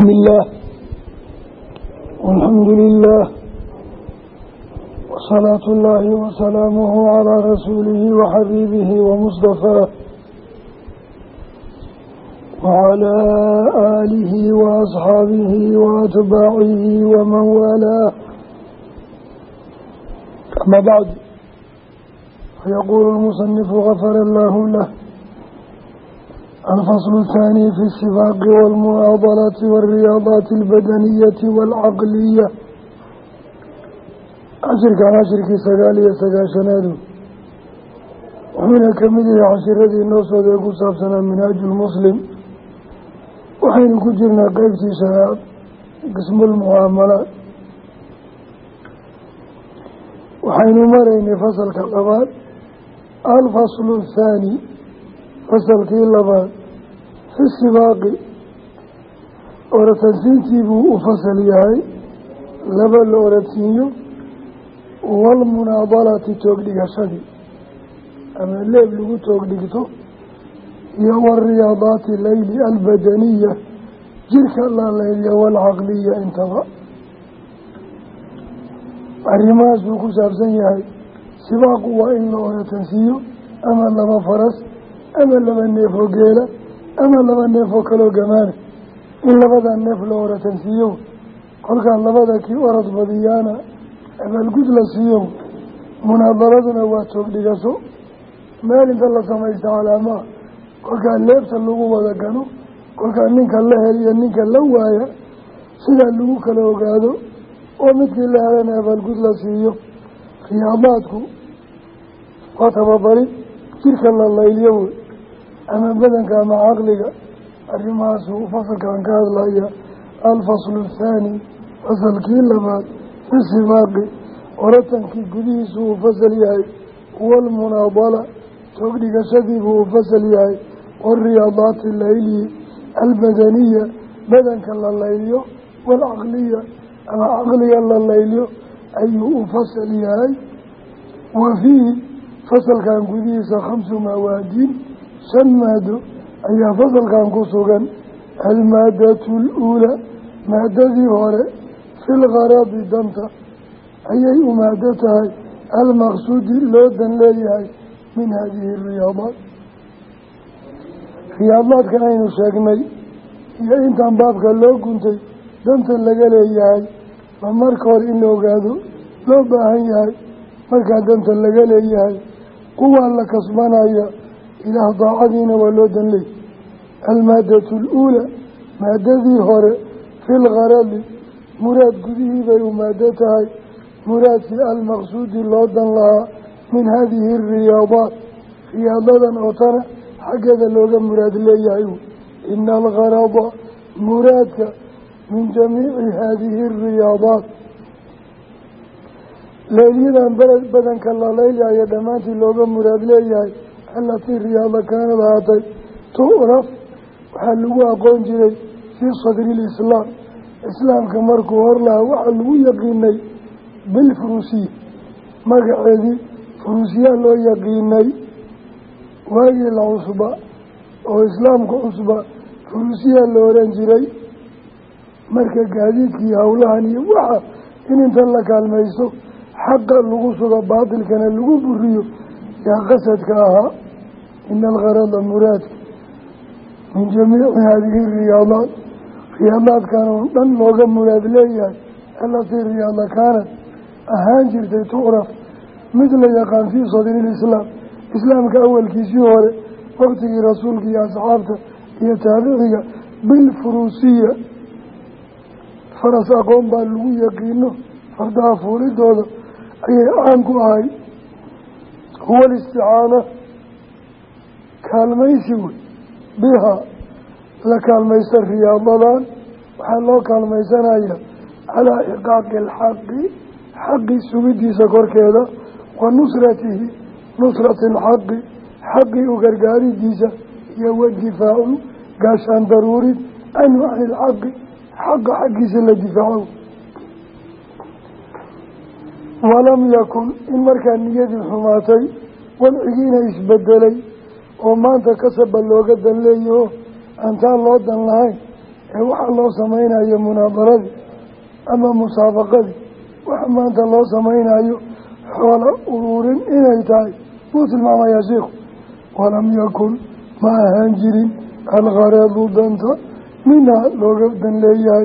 بسم الله والحمد لله وصلاة الله وسلامه على رسوله وحبيبه ومصطفاه وعلى آله وأصحابه وأتباعه ومن والاه. أما بعد، فيقول المصنف غفر الله له: الفصل الثاني في السباق والمناضلة والرياضات البدنية والعقلية. عشرك سقالية سقاشنادو وحين كمده عشرة النصر يقول صافسنا منهاج المسلم، وحين كجرنا قيبتي شناد قسم المعاملات، وحين مرين فصل كالأباد. الفصل الثاني فصل كالأباد في السباق ورتنسينتي بو فصل ياي لبل ورتنيو والمناضلة تقلق شدي أما الليل لغو تقلقته يو الرياضات الليل البدنية جرك الله الليل والعقلية انتظر الرماز بكو سابسن ياي سباق وإن ورتنسيو أما لما فرس أما لما نيفو قيلة أما لما نيفو كلو قمانه إن لبدا النفل ورتنسيو قل كان لبدا كي ورد بديانا أما القدل سيو مناظرتنا واتوك لقصو مال انت الله سميست على ما قل كان لابس اللغو وذكانو قل كان ننك الله هليا ننك اللوايا سيدا اللغو كلو قادو ومثل الله لنا أما القدل سيو خياماتكو وتبضري تلك الله اليوم أما بدنك مع عقلك الرماس فصل كان كهذا الفصل الثاني فصل كيلبات في السباق ورتنك قديس فصل ياي والمناضلة تقلق شديد فصل ياي والرياضات الليلية البدنية بدنك الليلية والعقلية أما عقلية الليلية أي فصل ياي. وفيه فصل كان قديس 5 موادين سمادو أي فصل كان قصوغا المادة الأولى مادة هوري في الغراب دمتا أي مادتها المقصود اللودن ليهاي من هذه الرياضات. رياضات كان أين شاكمي إذا إنت عن بابك اللو كنتي دمتا لقى ليهاي فماركور إنه قادو لو باهيهاي markaa danta laga leeyahay quwaa la kasbanaya ilaah daacadiina waa loo dan leey. almaadatu aluulaa maadadii hore fi lgaradi muraad gudihii bay u maado tahay muraadkii almaqsuudi loo dan lahaa min haadihi ariyaadaat riyaadadan oo tana xaggeeda looga muraad leeyahay. ina algarada muraadka min jamiici haadihi ariyaadaat leelyadan badanka la leeyahay dhammaantii looga muraad leeyahay allatii riyaada kaanad ahaatay tu'raf waxaa lagu aqoon jiray fii sadri lislaam islaamka markuu hor lahaa waxaa lagu yaqiinay bilfurusiya magaceedii furusiyaa loo yaqiinay. waagii la cusba oo islaamka cusba furusiyaa la oran jiray. marka gaadiidkii howlahan iyo waxa in intan la kaalmayso xaqa lagu sugo baatilkana lagu buriyo yaa qasadka ahaa. ina algarada muraadka min jamiici haadihi riyaadaat riyaadaadkan oo dhan looga muraad leeyahay allatii riyaada kaanad ahaan jirtay tucraf mid la yaqaan fii sadri lislaam islaamka awalkiisii hore waqtigii rasuulka iyo asxaabta iyo taabiciga bilfurusiya faras aqoon baa lagu yaqiino fardaha fuulidooda ayay caan ku ahay. huwa alisticaana kaalmaysi wey bihaa la kaalmaysta riyaadadan waxaa loo kaalmaysanaya calaa iqaaqi alxaqi xaqi sugidiisa korkeeda wa nusratihi nusrati alxaqi xaqi u gargaaridiisa iyo wadifaacu gaashaan daruurid canhu cani ilxaqi xaqa xaggiisa la difaaco. walam yakun in markaa niyadii xumaatay wadcigiina isbedelay oo maanta kasaba looga dan leeyaho aantaan loo dan lahayn waxa loo samaynayo munaadaradi ama musaabaqadii waxa maanta loo samaynayo xoola ururin inay tahay wuu tilmaamayaa sheikhu walam yakun ma ahaan jirin algharadu danta minhaa looga dan leeyahay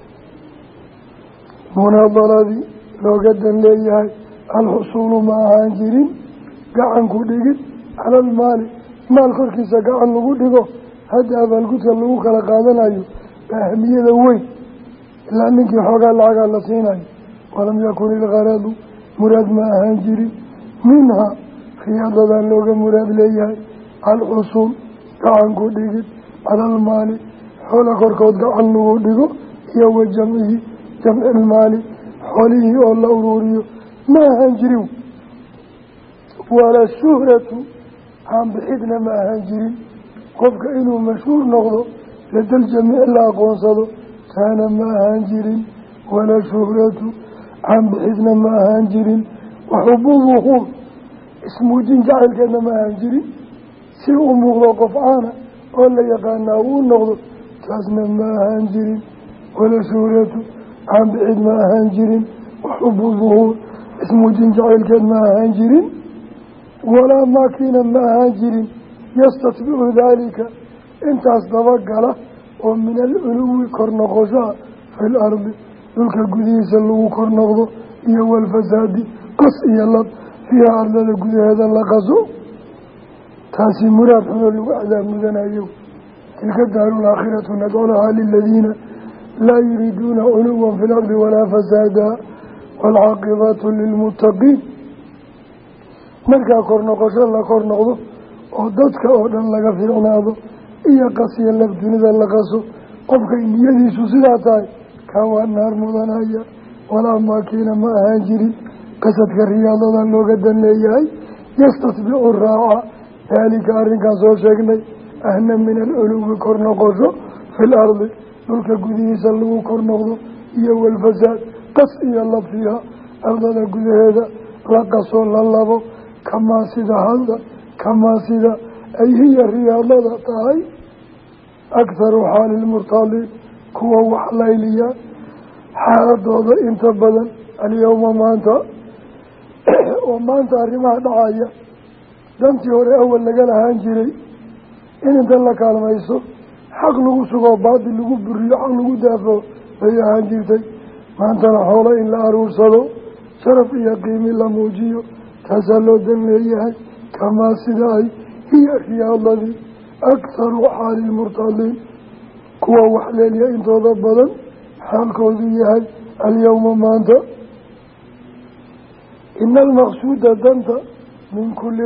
munaadaradii looga dan leeyahay alxusuulu ma ahaan jirin gacan ku dhigid cala almaali maal korkiisa gacan lagu dhigo hadda abaalgudka lagu kala qaadanayo ahmiyada weyn ilaa ninkii xoogaa lacagaa la siinayo walam yakun ilgharadu muraad ma ahaan jirin minhaa khiyaadadan looga muraad leeyahay alxusuul gacan ku dhigid cala almaali xoola korkood gacan lagu dhigo iyo wa jamcihi jamci ilmaali xoolihii oo la ururiyo ma ahaan jirin wala shuhratu caanbixidna ma ahaan jirin qofka inuu mashhuur noqdo ladal jamiic la aqoonsado taana ma ahaan jirin wala shuhratu caanbixidna ma ahaan jirin waxubu duhuur ismuujin jacaylkeedna ma ahaan jirin si u muuqdo qof caana oo la yaqaanaa uu noqdo taasna ma ahaan jirin wala shuhratu caanbixid ma ahaan jirin waxubu duhuur ismuujin jacaylkeed ma ahaan jirin walaa maakiina ma ahaan jirin yastatbicu daalika intaas dabagala oo min alculuwi kor noqoshaa fi lardi dhulka gudihiisa lagu kor noqdo iyo walfasaadi qas iyo lab fiiha ardada gudaheeda la qaso taasi muraad xunoo lagu cadaab mudanayo tilka daaru laakhiratu nadculahaa liladiina laa yuriiduuna culuwan fi lardi walaa fasaada waalcaaqibatu lilmuttaqiin markaa kor noqosho la kor noqdo oo dadka oo dhan laga fiicnaado iyo qasiya lab dunida la qaso qofkay niyadiisu sidaa tahay kaa waa naar mudanaya walaa maakiina ma ahaan jirin qasadka riyaadadan looga dan leeyahay yastatbicu raaca daalika arrinkaan soo sheegnay ahna min alculuwi kor noqosho fi lardi dhulka gudihiisa lagu kor noqdo iyo walfasaad qas iyo lab fiiha ardada gudaheeda la qaso la labo kamaa sida ay hiya riyaadada tahay akharu xaali lmurtaliin kuwa wax layliya xaaladooda inta badan alyowma maanta oo maanta arrimaha dhacaya dantii hore awal laga lahaan jiray in inta la kaalmayso xaq lagu sugoo baadil lagu buriyo xaq lagu daafo bay ahaan jirtay maantana xoolo in la aruursado sharaf iyo qiimi la muujiyo taasaa loo dan leeyahay kamaa sida ay hiya riyaadadii akharu xaali lmurtaliin kuwa wax leeliya intooda badan xaalkoodu yahay alyowma maanta ina almaqsuuda danta min kuli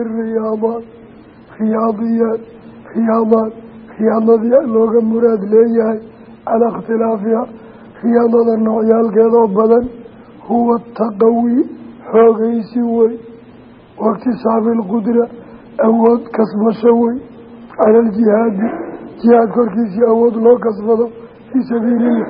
riyaadadii looga muraad leeyahay calaa ikhtilaafiha riyaadada noocyaalkeedoo badan huwa taqawi xoogaysi wey waiktisaabi alqudra awood kasbasho wey cala aljihaadi jihaad korkiisii awood loo kasbado fii sabiilillah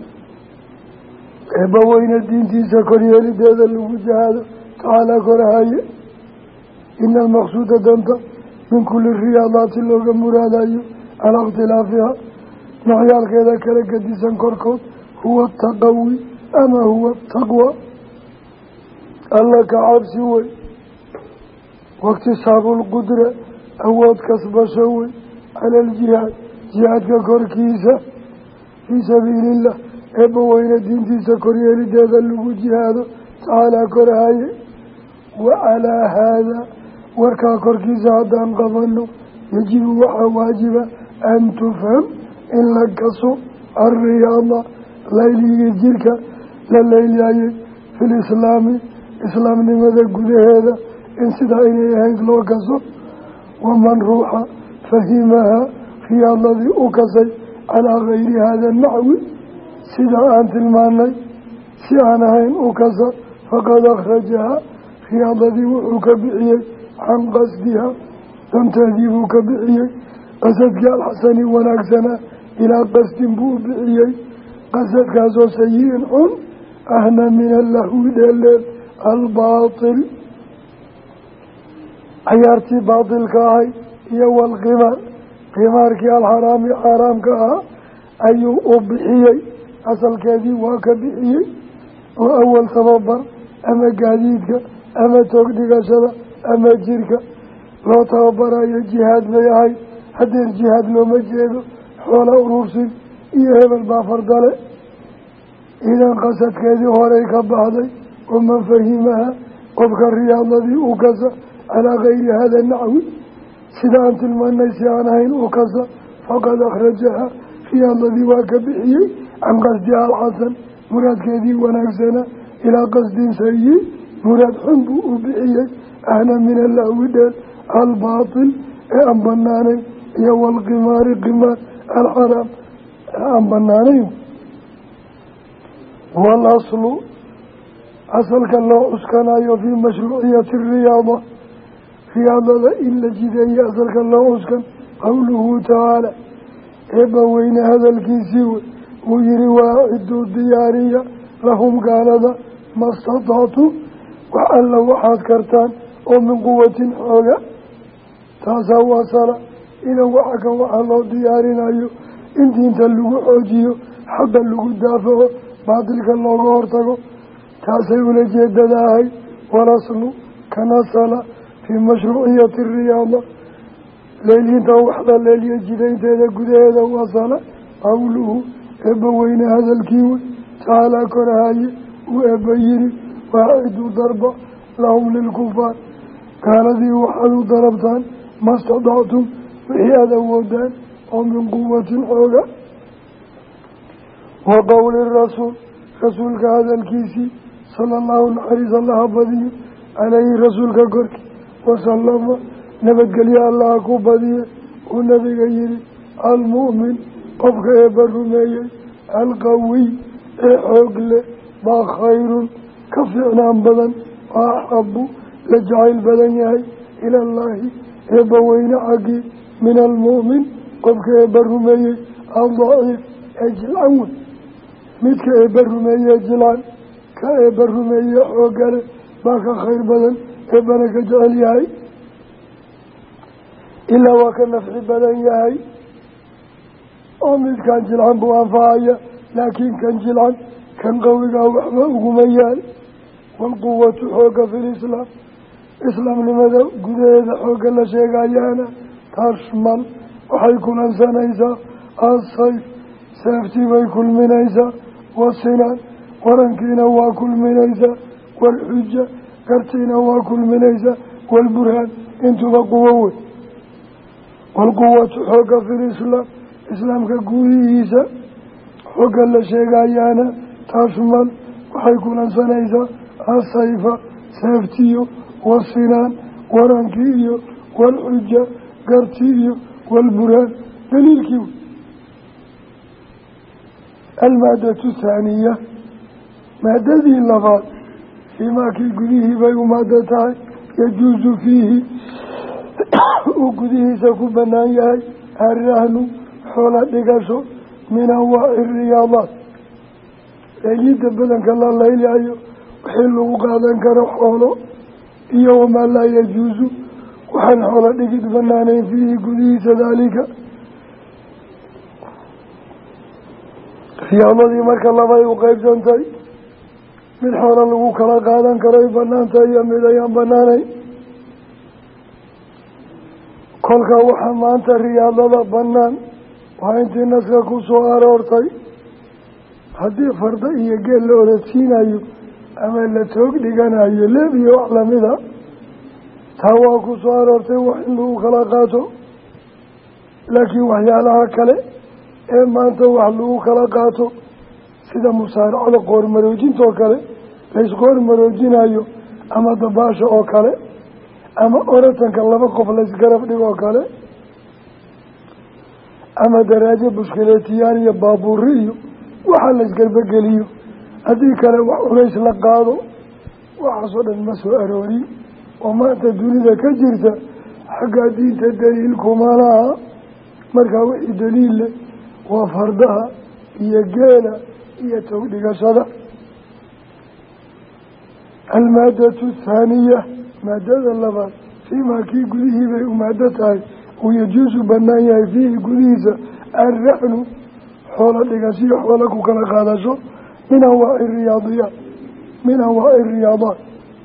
eebbaweyne diintiisa koryeelideeda lagu jihaado tacaalaa korahaye ina almaqsuuda danta min kuli riyaadaati looga muraadayo calaa ikhtilaafiha noocyaalkeeda kala gadisan korkood huwa ataqawi ama huwa ataqwa alla ka cabsi wey waiktisaabu lqudra awood kasbasho wey cala aljihaad jihaadka korkiisa fii sabiilillah eebbaweyne diintiisa koryeelideeda lagu jihaado tacaalaa korahaye wa calaa haadaa warkaa korkiisa haddaan qabano yajibu waxaa waajiba an tufham in la kaso alriyaada layligii jirka la laylayay fi lislaami islaamnimada gudaheeda in sidaa inay ahayd loo kaso waman ruuxa fahimahaa riyaadadii u kasay calaa gayri haada naxwi sidaa aan tilmaanay si aan ahayn u kasa faqad akhrajahaa riyaadadii wuxuu ka bixiyey can qasdiha danteedii buu ka bixiyey qasadkii alxasani wanaagsanaa ilaa qasdin buu u bixiyey qasadkaasoo sayi-in xun ahna min allahwi dheeldheel albaatil cayaartii baatilka ahay iyo walqimaar qimaarkii alxaraami xaaraamka ahaa ayuu u bixiyey asalkeedii waa ka bixiyey oo awal tababar ama gaadiidka ama toog dhigashada ama jirka loo tababarayo jihaad bay ahayd. haddeer jihaad looma jeedo xoola urursin iyo hebel baa fardale. idan qasadkeedii horey ka baxday oo man fahimaha qofka riyaadadii u kasa calaa kayri hada nacwi sida aan tilmaanay si aan ahayn u kasa faqad akhrajaha riyaadadii waa ka bixiyey can qasdiha alxasan muraadkeedii wanaagsana ilaa qasdin sayi muraad xun buu u bixiyey ahna min alahwi dheel albaatil ee aan banaanayn iyo walqimaari qimaar alxaraam ee aan banaanayn. waalaslu asalka loo cuskanayo fii mashruuciyati riyaada riyaadada in la jideeye asalka loo cuskan qowluhu tacaala eebba weyne hadalkiisii wey uu yihi waaciduu diyaariya lahum gaalada ma statactum wax alla waxaad kartaan oo min quwatin xooga. taasaa wasala idan waxa kan waxaa loo diyaarinayo in diinta lagu xoojiyo xaqa lagu daafaco baatilka looga hortago taasay ula jeedadaahay. walaslu kanasala fii mashruuciyati riyaada leelyinta waxla leelya jidaynteeda gudaheeda wasala qowluhu eebba weyne hadalkii wey tacaalaa korahaye uu eebba yiri waaciduu darba lahum lilkufaar gaaladii waxaad u darabtaan ma stadactum wixii aada awoodaan oo min quwatin xooga. wa qowli rasuul rasuulka hadalkiisii sala allahu naxariis allaha badiyo caleyhi rasuulka korkii wasalama nabadgelyo allaha ku badiye uu nabiga yihi almu'min qofka eebba rumeeyey alqawiy ee xoog leh baa khayrun ka fiicnaan badan oo axabu la jacayl badan yahay ilallaahi eebba weyne xaggii min almu'min qofka eebba rumeeyey aldaciif ee jilcan wey. midka eebba rumeeyee jilcan ka eebba rumeeye xoogale baa ka khayr badan eebbana ka jecel yahay ilaa waa ka nafci badan yahay oo midkan jilcan buu anfacaya laakiin kan jilcan kan qawigaa waxba uguma yaal. waalquwatu xooga fi lislaam islaamnimada gudaheeda xoogga la sheegayaana tashmal waxay kulansanaysaa asayf seeftii bay kulminaysaa wasinaan warankiina waa kulminaysaa waalxuja gartiina waa kulminaysaa waalburhaan intuba quwo wey. waalquwatu xooga fi lislaam islaamka gudihiisa xooga la sheegayaana tashmal waxay kulansanaysaa asayfa seeftiyo wasinaan warankii iyo waalxuja gartii iyo waalburhaan daliilkii wey. almaadatu thaaniya maadadii labaad fiimaakii gudihii bay u maado tahay yajuusu fiihi uu gudihiisa ku banaan yahay arrahnu xoola dhigasho min anwaaci riyaadaat leelyida badanka la laylayo wixii lagu qaadan karo xoolo iyo wamaa laa yajuusu waxaan xoolo dhigid banaanayn fiihi gudihiisa daalika. riyaadadii marka labay u qeybsantay mid xoolo lagu kala qaadan karo ay banaantahay iyo mid ayaan banaanayn. kolka waxaa maanta riyaadada banaan waa intii naska ku soo aroortay haddii farda iyo geel la orodsiinayo ama la toog dhiganayo leeb iyo wax lamida taa waa ku soo aroortay wax in lagu kala qaato. laakiin waxyaalaha kale ee maanta wax lagu kala qaato sida musaaracada qoormaroojintoo kale laysqoormaroojinayo ama dabaasha oo kale ama oratanka laba qof laysgarab dhigoo kale ama daraajo bushkileetiyaan iyo baabuuri iyo waxaa laysgarbageliyo haddii kale wax culays la qaado waxaasoo dhan ma soo aroori oo maanta dunida ka jirta xaggaa diinta daliilkuma laha. markaa wixii daliil leh waa fardaha iyo geela iyo toog dhigashada. almaadatu thaaniya maadada labaad fiimaa kii gudihii bay u maado tahay uu yajuusu banaan yahay fiihi gudihiisa arraxnu xoola dhigasiyo xoola ku kala qaadasho min anwaaci riyaadiyaat min anwaaci riyaadaat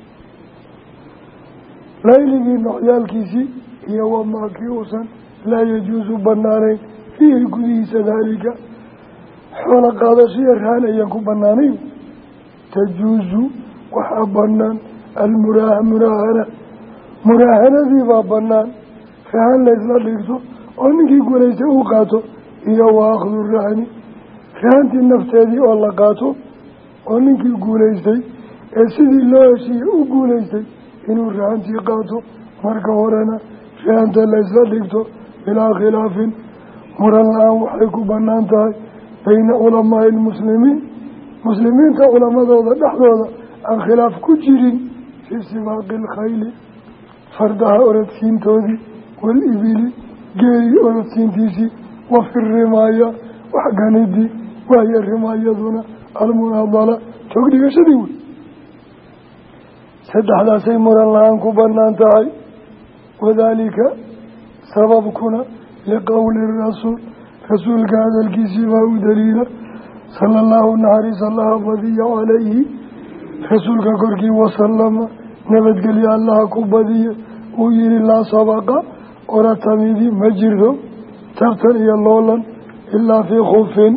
layligii noocyaalkiisii iyo wamaa kii uusan laa yajuusu banaanayn fiihi gudihiisa daalika xoola qaadashiyo rahan ayaan ku banaanayn tajuusu waxaa banaan almuraahana muraahanadii baa banaan rahan laysla dhigto oo ninkii guulaystay uu qaato iyo wa akhdu rahani rahantii nafteedii oo la qaato oo ninkii guulaystay ee sidii loo heshiiyey u guulaystay inuu rahantii qaato marka horena rahanta laysla dhigto bilaa khilaafin muran la-aan waxay ku banaan tahay bayna culamaai lmuslimiin muslimiinta culamadooda dhexdooda aan khilaaf ku jirin fii sibaaqi alkhayli fardaha orodsiintoodii walibili geelii orodsiintiisii wa fi rimaaya waxganidii wahiya rimaayaduna almunaadala toog dhigashadii wey saddexdaasay muran la-aan ku banaan tahay wadaalika sababkuna liqowli rasuul rasuulka hadalkiisii baa u daliila sala allahu naxariis allaha badiya calayhi rasuulka korkii wasalama nabadgelyo allaha ku badiya uu yihi laa sabaqa oratamidi ma jirto tartan iyo loolan ilaa fii khufin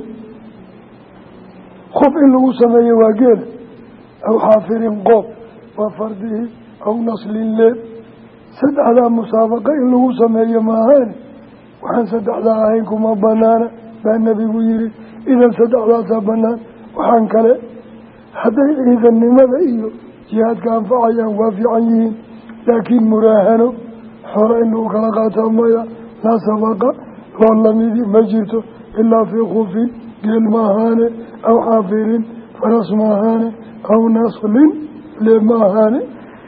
khuf in lagu sameeyo waa geela aw xaafirin qoob waa fardihi aw naslin leeb saddexdaa musaabaqa in lagu sameeyo maahaane waxaan saddexdaa ahayn kuma banaana baa nebigu yihi idan saddexdaasaa banaan waxaan kale hadday ciidannimada iyo jihaadka anfacayaan waa fiican yihiin laakiin muraahano xoola in lagu kala qaataa maya laa sabaqa loo lamidi ma jirto ilaa fii khufin geel maahaane aw xaafirin faras maahaane aw naslin leeb maahaane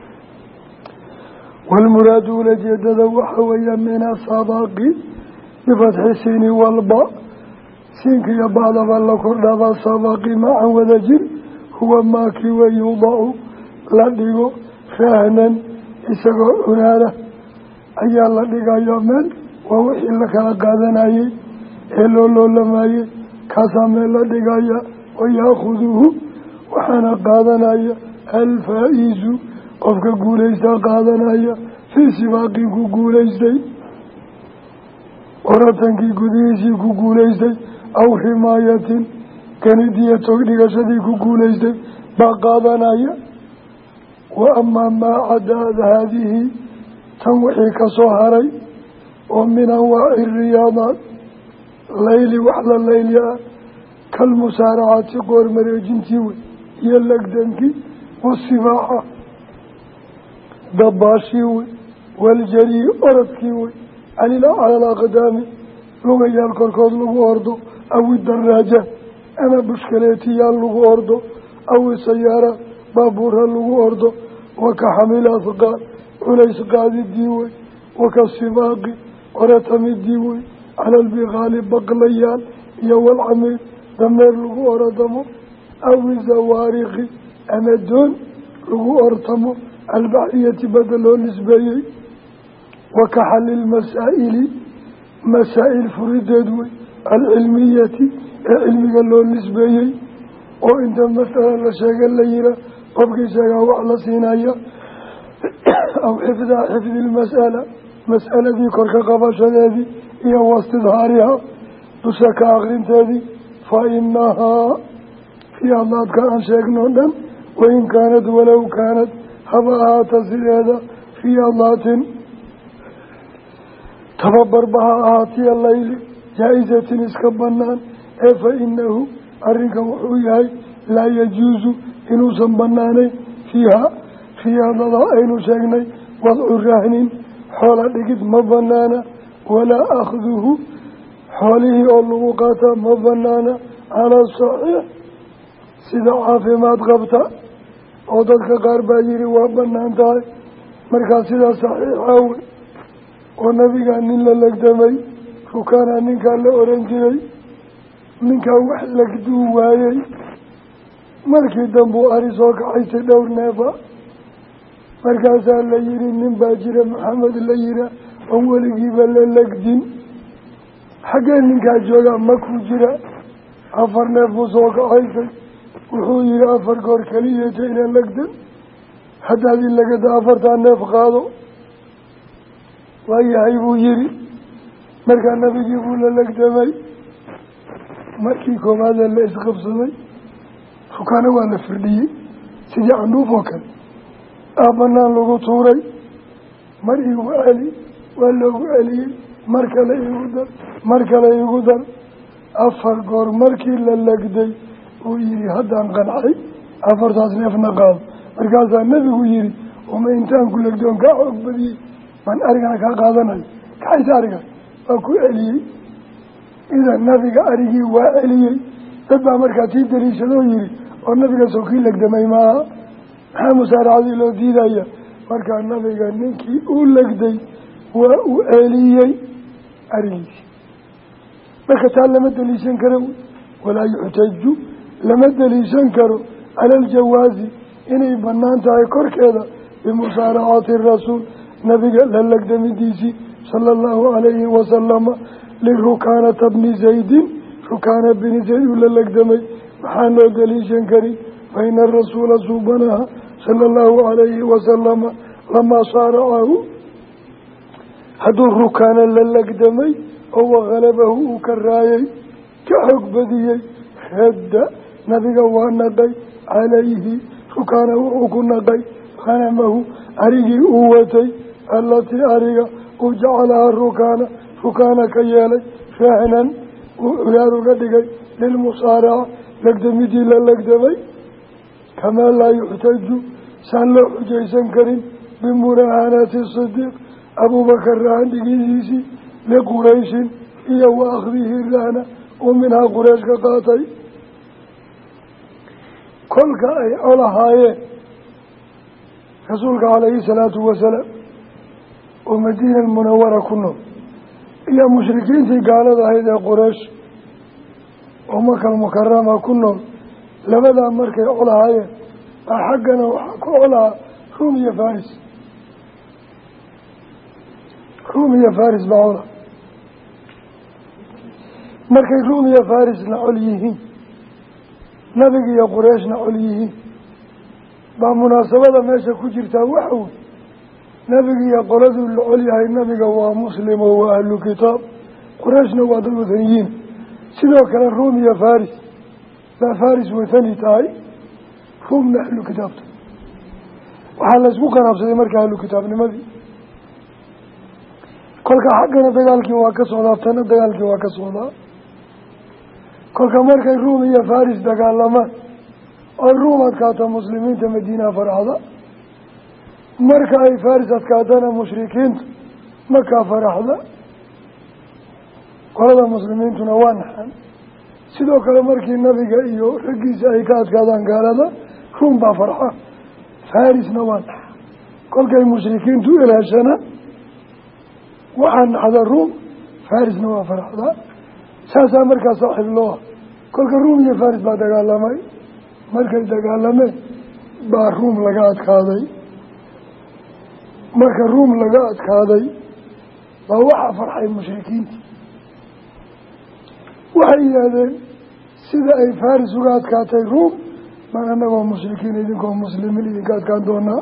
walmuraadu ulajeedada waxa weeya min asabaaqi bifatxi siini walba siinka iyo bacdaba la kordhabaa sabaaqi macan wada jir huwa maakii wa yudacu la dhigo rahnan isagoo cunaada ayaa la dhigayaa meel waa wixii la kala qaadanayey ee loo loolamayey kaasaa meel la dhigaya wayaakuduhu waxaana qaadanaya alfaa-izu qofka guulaystaa qaadanaya fii sibaaqii ku guulaystay oratankii gudihiisii ku guulaystay aw ximaayatin kanidiya tog dhigashadii ku guulaystay baa qaadanaya wa amaa maa cadaa haadihi tan wixii ka soo haray oo min anwaaci riyaadaat layli wax la layli ah kalmusaaracati qoor mareejintii wey iyo lagdankii wasibaaxa dabaashii wey waljarii oradkii wey cala alaqdaami lugayaal korkood lagu ordo aw idaraaja ama bushkaleetiyaal lagu ordo aw isayaara baabuura lagu ordo waka xamil ahqaal culays qaadidii wey waka sibaaqi oratamidii wey cala albiqaali baqlayaal iyo walcamiil dameer lagu oradamo aw zawaariqi ama doon lagu ortamo albaciyati badda loo nisbeeyey waka xali lmasaa'ili masaa'il furideed wey alcilmiyati ee cilmiga loo nisbeeyey oo inta masala la sheega la yihaa qofkii sheegaa wax la siinaya aw xifdaa xifdi lmas'ala mas'aladii korka qabashadeedii iyo wastidhaariha dusha ka akrinteedii fa inahaa riyaadaadka aan sheegno dhan wain kaanad walow kaanad haba ahaata sideeda riyaadaatin tababarba ha ahaatiya layli jaa-isatin iska banaan ee fa inahu arrinka wuxuu yahay laa yajuusu inuusan banaanayn fiiha riyaadada aynu sheegnay wadcu rahnin xoola dhigid ma banaana walaa akhduhu xoolihii oo lagu qaataa ma banaana calaa saxiix sida caafimaad qabta oo dadka qaar baa yihi waa banaan tahay markaa sidaa saxiixa wey oo nabigaa nin la legdamay rukaana ninkaa la oran jiray ninkaa wax legduu waayey markii dambuu ari soo kaxaystay dhowr neefa markaasaa la yihi nin baa jira maxamed la yihaa oon weligiiba la legdin xaggee ninkaa joogaa makuu jira afar neef buu soo kacaysay wuxuu yihi afar goor keliyata inaan legdan haddaad in lagada afartaa neef qaado waayahay buu yihi markaa nabigii buu la legdamay markii koowaadee la isqabsaday rukaana waa la firdhiyey sidii candhuuf oo kale banaan lagu tuuray mar igu celi waa loogu celiyey mar kale igu dar mar kale igu dar afar goor markii la legday uu yihi haddaan qancay afartaas neefna qaado markaasaa nebigu yihi uma intaan ku legdoon kaa xoog badiyey baan arigana kaa qaadanayo kaxaysa arigan waa ku celiyey idan nabiga arigii waa celiyey dad baa markaa tii daliishadoo yihi oo nabiga soo kii legdamay maaha maxaa musaaracadii loo diidaya markaa nabiga ninkii uu legday waa uu celiyey arigiisi marka taa lama daliishan karo walaa yuxtaju lama daliishan karo cala aljawaazi inay banaan tahay korkeeda bimusaaracaati rasuul nabiga la legdamidiisii sala allahu calayhi wasalama lirukaanata bni zaydin rukaana bini zayd uu la legdamay maxaa loo daliishan karin faina rasuula suubanaha sala allahu calayhi wasalama lamaa saaracahu hadduu rukaana la legdamay oo waqalabahu uu ka raayay ka xoog badiyey radda nabiga waa naqay calayhi rukaana wuxuu ku naqay hanamahu arigii uu watay allatii ariga uu jacalaha rukaana ka yeelay rahnan uu culaar uga dhigay lilmusaaraca legdamidii la legdamay kamaa laa yuxtaju saan loo xujaysan karin bimuraahanati sidiiq abuubakar rahan dhigidiisii liqurayshin iyo wa akhdihi rahna uu minhaa quraysh ka qaatay kolka ay colahaayeen rasuulka calayhi salaatu wasalaam oo madiina almunawara ku nool iyo mushrikiintii gaalada ahayd ee quraysh oo makal mukarama ku nool labadaa markay colahaayeen baa xaggana waxaa ku colaha ruum iyo faris baa cola markay ruum iyo farisna col yihiin nabiga iyo qurayshna col yihiin baa munaasabada meesha ku jirtaa waxa wey nabiga iyo qoladuu la col yahay nabiga waa muslim oo waa ahlu kitaab qurayshna waa dad wathaniyiin sidoo kale ruum iyo faris baa faris wathani tahay ruumna ahlu kitaabta waxaa laysku qaraabsaday marka ahlu kitaabnimadii kolka xaggana dagaalkii waa ka socdaa tana dagaalkii waa ka socdaa kolka markay ruum iyo faris dagaalamaan oy ruum adkaata muslimiinta madiinaha faraxda marka ay faris adkaatana mushrikiinta makaa faraxda qolada muslimiintuna waa naxan sidoo kale markii nabiga iyo raggiisa ay ka adkaadaan gaalada ruum baa farxa farisna waa naxa kolkay mushrikiintu ilaashana waxaa naxda ruum farisna waa faraxda saasaa markaa saaxiib loo ah kolka ruum iyo faris baa dagaalamay markay dagaalameen baa ruum laga adkaaday marka ruum laga adkaaday baa waxaa farxay mushrikiintii waxay yidhaahdeen sida ay faris uga adkaatay ruum baan anagoo mushrikiin idinkoo muslimiin idinka adkaan doonaa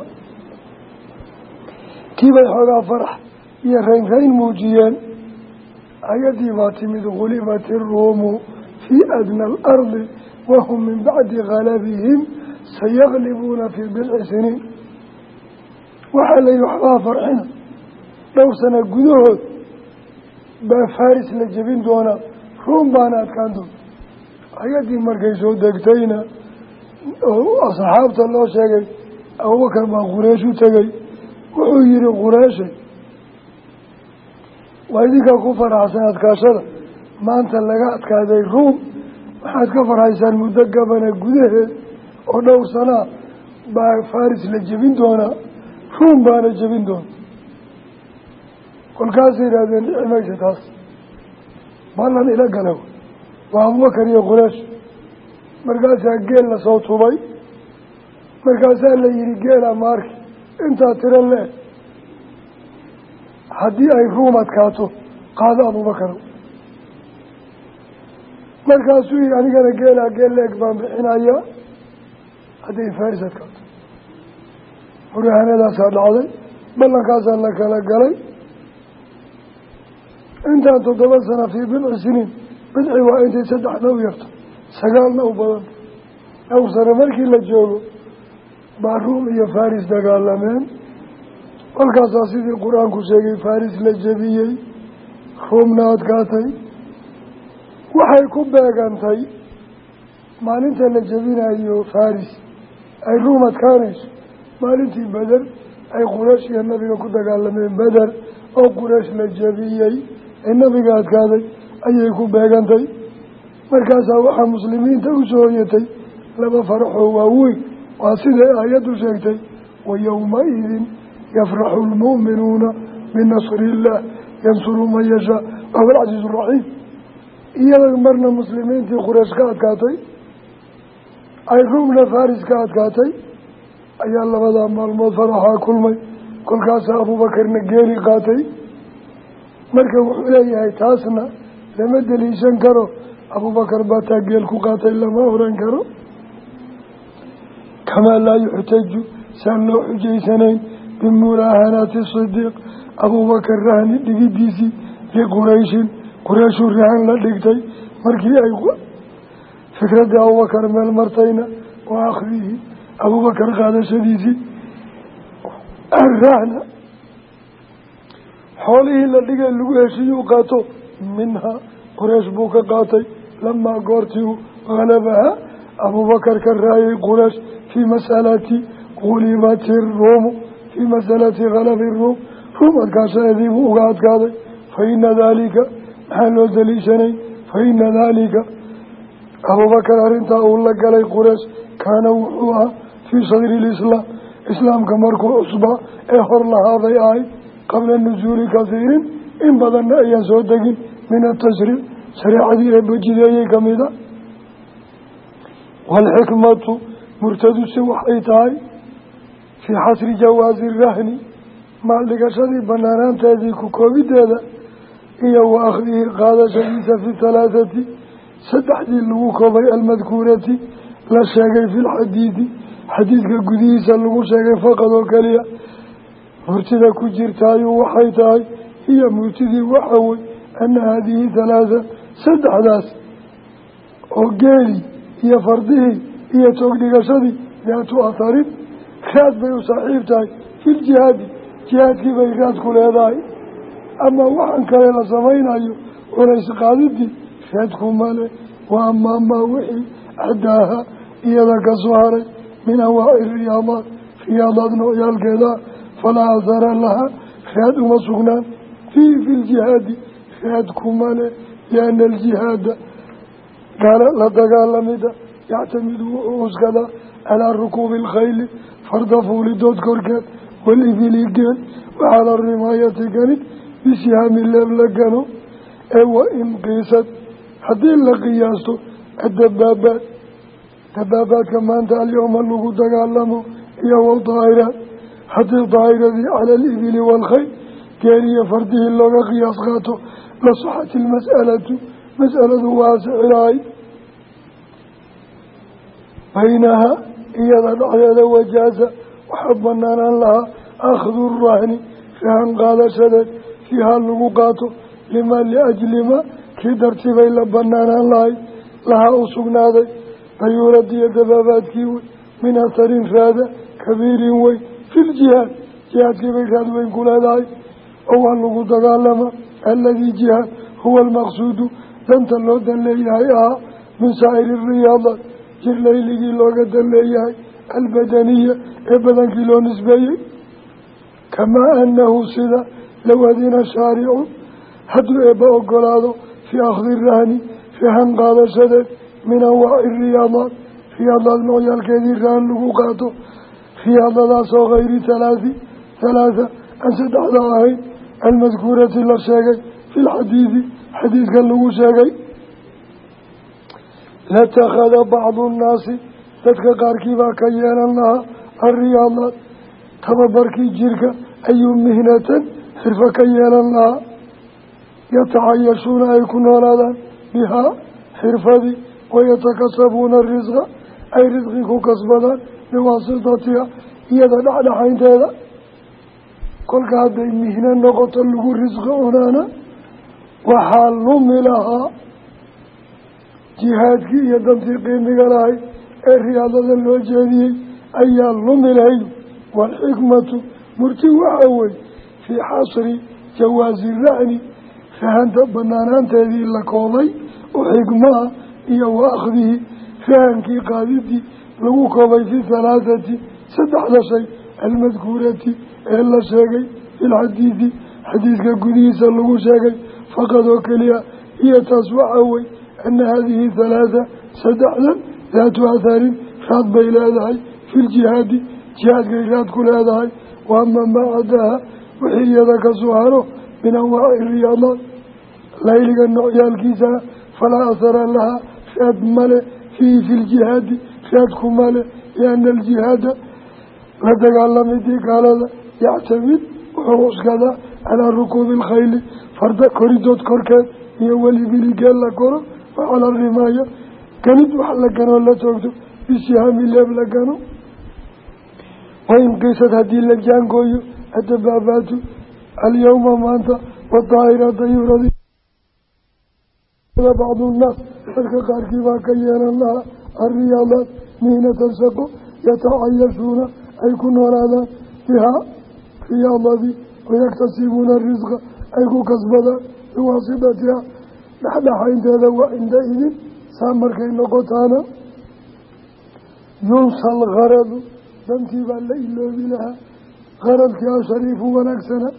kiibay xoogaa farax iyo raynrayn muujiyeen ayaddii baa timid gulibat iruumu fii adna alardi wahum min bacdi galabihim sayaglibuuna fii bidci siniin waxaa la yidhi waxbaa farxina dhowr sana gudahood baa faris la jebin doonaa ruum baana adkaan doona ayaddii markay soo degtayna oo asxaabta loo sheegay abubakar baa quraysh u tegay wuxuu yihi qurayshay waa idinkaa ku faraxsan adkaashada maanta laga adkaaday ruum waxaad ka farxaysaan muddo gabana gudaheed oo dhowr sanaa baa faris la jebin doonaa ruum baana jebin doona kolkaasay yidhahdeen dhici maysa taas ballan ila galow waa abubakar iyo quraysh markaasaa geel lasoo tubay markaasaa la yihi geela maarki intaa tiro le-eg haddii ay ruum adkaato qaado abubakar markaasuu yidhi anigana geel leeg baan bixinayaa hadday faarisad kato murahanadaasaa dhacday ballankaasaa la kala galay intaan 7 sano fii bidci siniin bidci waa intay 3 u yarto 9 u badanta dhowr sano markii la joogo baa ruum iyo faris dagaalameen kolkaasaa sidii qur-aanku sheegay faris la jebiyey ruumna adkaatay waxay ku beegantay maalinta la jebinayo faris ay ruum adkaanayso maalintii beder ay quraysh iyo nabiga ku dagaalameen beder oo quraysh la jebiyey ee nabiga adkaaday ayay ku beegantay markaasaa waxaa muslimiinta u soo hoyatay 2 faraxoo waaweyn waa siday aayaddu sheegtay wayowma-idin yafraxu lmu'minuuna binasri illaah yansuru man yashaa wahuwa alcasiizu araxiim iyada marna muslimiintii quraysh ka adkaatay ay ruumna faris ka adkaatay ayaa 2 maalmood faraxaa kulmay kolkaasaa abuubakarna geeli qaatay marka wuxuu leeyahay taasna lama deliishan karo abuubakar baa taa geel ku qaatay lama oran karo kamaa laa yuxtaju saan loo xujaysanayn bimulaahanaati sidiiq abuubakar rahni dhigidiisii liqurayshin qurayshuu rahan la dhigtay markii ay fikradii abuubakar meel martayna wa akhrihi abuubakar qaadashadiisii arrahna xoolihii la dhigay lagu heshiiyuu qaato minhaa quraysh buu ka qaatay lamaa goortii u halabaha abuubakar ka raayay quraysh fii masalati gulibati ruumu fii masalati halabi ruum ruum adkaashadeedii buu uga adkaaday fa ina daalika maxaa loo daliishanay fa ina daalika abuubakar arrintaa uu la galay quraysh kaana wuxuu ahaa fii sadri lislaam islaamka markuu cusbaa ee hor lahaaday ahayd qabla nusuuli kasiirin in badanna ayaan soo degin min atashriic shareecadii eebbajideeyey ka mida waalxikmatu murtaduse waxay tahay fii xasri jawaasi rahni maal dhigashadii banaanaanteedii ku koobideeda iyo wa akhdihi qaadashadiisa fi 3 saddexdii lagu koobay almadkuurati la sheegay fi lxadiidi xadiidka gudihiisa lagu sheegay faqad oo keliya murtida ku jirtaayu waxay tahay hiyo murtidii waxa wey ana haadihi 3 saddexdaas oo geeli iyo fardihii iyo toogdhigashadii daatu atharin raad bay u saaxiib tahay filjihaadi jihaadkii bay raad ku leedahay ama waxaan kale la samaynayo culays qaadidii raadku male wa amaamaa wixii cadaaha iyada ka soo haray min awaaci riyaadaad riyaadaad noocyaalkeeda falaa athara lahaa raad uma sugnaan fiihi fi ljihaadi raadku male liana aljihaada gaala la dagaalamida yactamidu wuxuu uskadaa calaa rukuubi alkhayli farda fuulidood korkeed walibili geel wacala rimaayati ganid bisihaami leeb la gano ee wa in qiisad haddii la qiyaasto addabaabaad dabaabaadka maanta alyowma lagu dagaalamo iyo wadaahiraad haddii daahiradii cala alibili waalkhayl geeliyo fardihii looga qiyaas qaato la saxat ilmas'alatu mas'aladu waa siciraay baynaha iyada dhexdeeda wajaaza waxaa banaanaan lahaa akhdu rahni rahan qaadashadeed fiihaa lagu qaato lima liajlima kii dartibay la banaanaan lahay lahaa u sugnaaday bayuuradiyo dabaabaadkii wey min atharin raada kabiirin weyn fi ljihaad jihaadkii bay raad weyn ku leedahay oo waa lagu dagaalama aladii jihaad huwa almaqsuudu danta loo dan leeyahay ahaa min saa'iri riyaadaat jir layligii looga dan leeyahay albadaniya ee badankii loo nisbeeyey kamaa anahu sida low adina shaaricu hadduu eebba ogolaado fii akhdi rahni rahan qaadashadeed min anwaaci riyaadaat riyaadaad noocyaalkeedii rahan lagu qaato riyaadadaasoo hayri 3 aan 3 ahayn almadkuurati la sheegay fi lxadiidi xadiidka lagu sheegay latakhada bacdu nnaasi dadka qaarkii baa ka yeelan lahaa alriyaadaat tababarkii jirka ayuu mihnatan xirfo ka yeelan lahaa yatacayashuuna ay ku noolaadaan bihaa حرفدي ويتكسبون الرزق أي رزقك كسبنا بواسطتها يدا دعنا حين هذا كل هذا مهنا نقط له الرزق هنا وحال لها جهادك يدن تقين نقلاي الرياضة الوجهدي أي اللملهي والحكمة مرتوى أول في حصر جواز الرعن فهنت بنانان تهذي اللقوضي وحكمة إيا وأخذه فهنكي قادتي لو قضي في ثلاثة سدح لشيء المذكورة إلا شاقي في الحديث حديث قديس اللو شاقي فقد وكلها هي تسوى أول أن هذه ثلاثة سدحلا ذات أثار فات بيلادها في الجهاد جهاد كيشاد كل هذا وأما ما عداها وحي ذاك سؤاله من أنواع الرياضات لا يلقى النوعية الكيسة فلا أثر لها فات ماله في الجهاد فات كماله لأن الجهاد لا تقال قال يعتمد وحروس كذا على ركوب الخيل فرد كوريدوت كوركات يولي بلي قال لكورو وعلى الرماية كانت وحلقنا ولا توقتوا بالسهام اللي بلقنا وإن قيست هذه اللجان قوي الدبابات اليوم ما أنت والطائرات يفرضي بعض الناس فالكقار كيفا كيانا لها الرياضات مهنة سقو يتعيشون أي كنوا هذا بها رياضة ويكتسبون الرزق أي كسبدا بواسطتها نحن حين هذا وعندئذ سامر كي نقطانا ينسى الغرض دمتي بالله إلا بلها غرضك يا شريف ونكسنا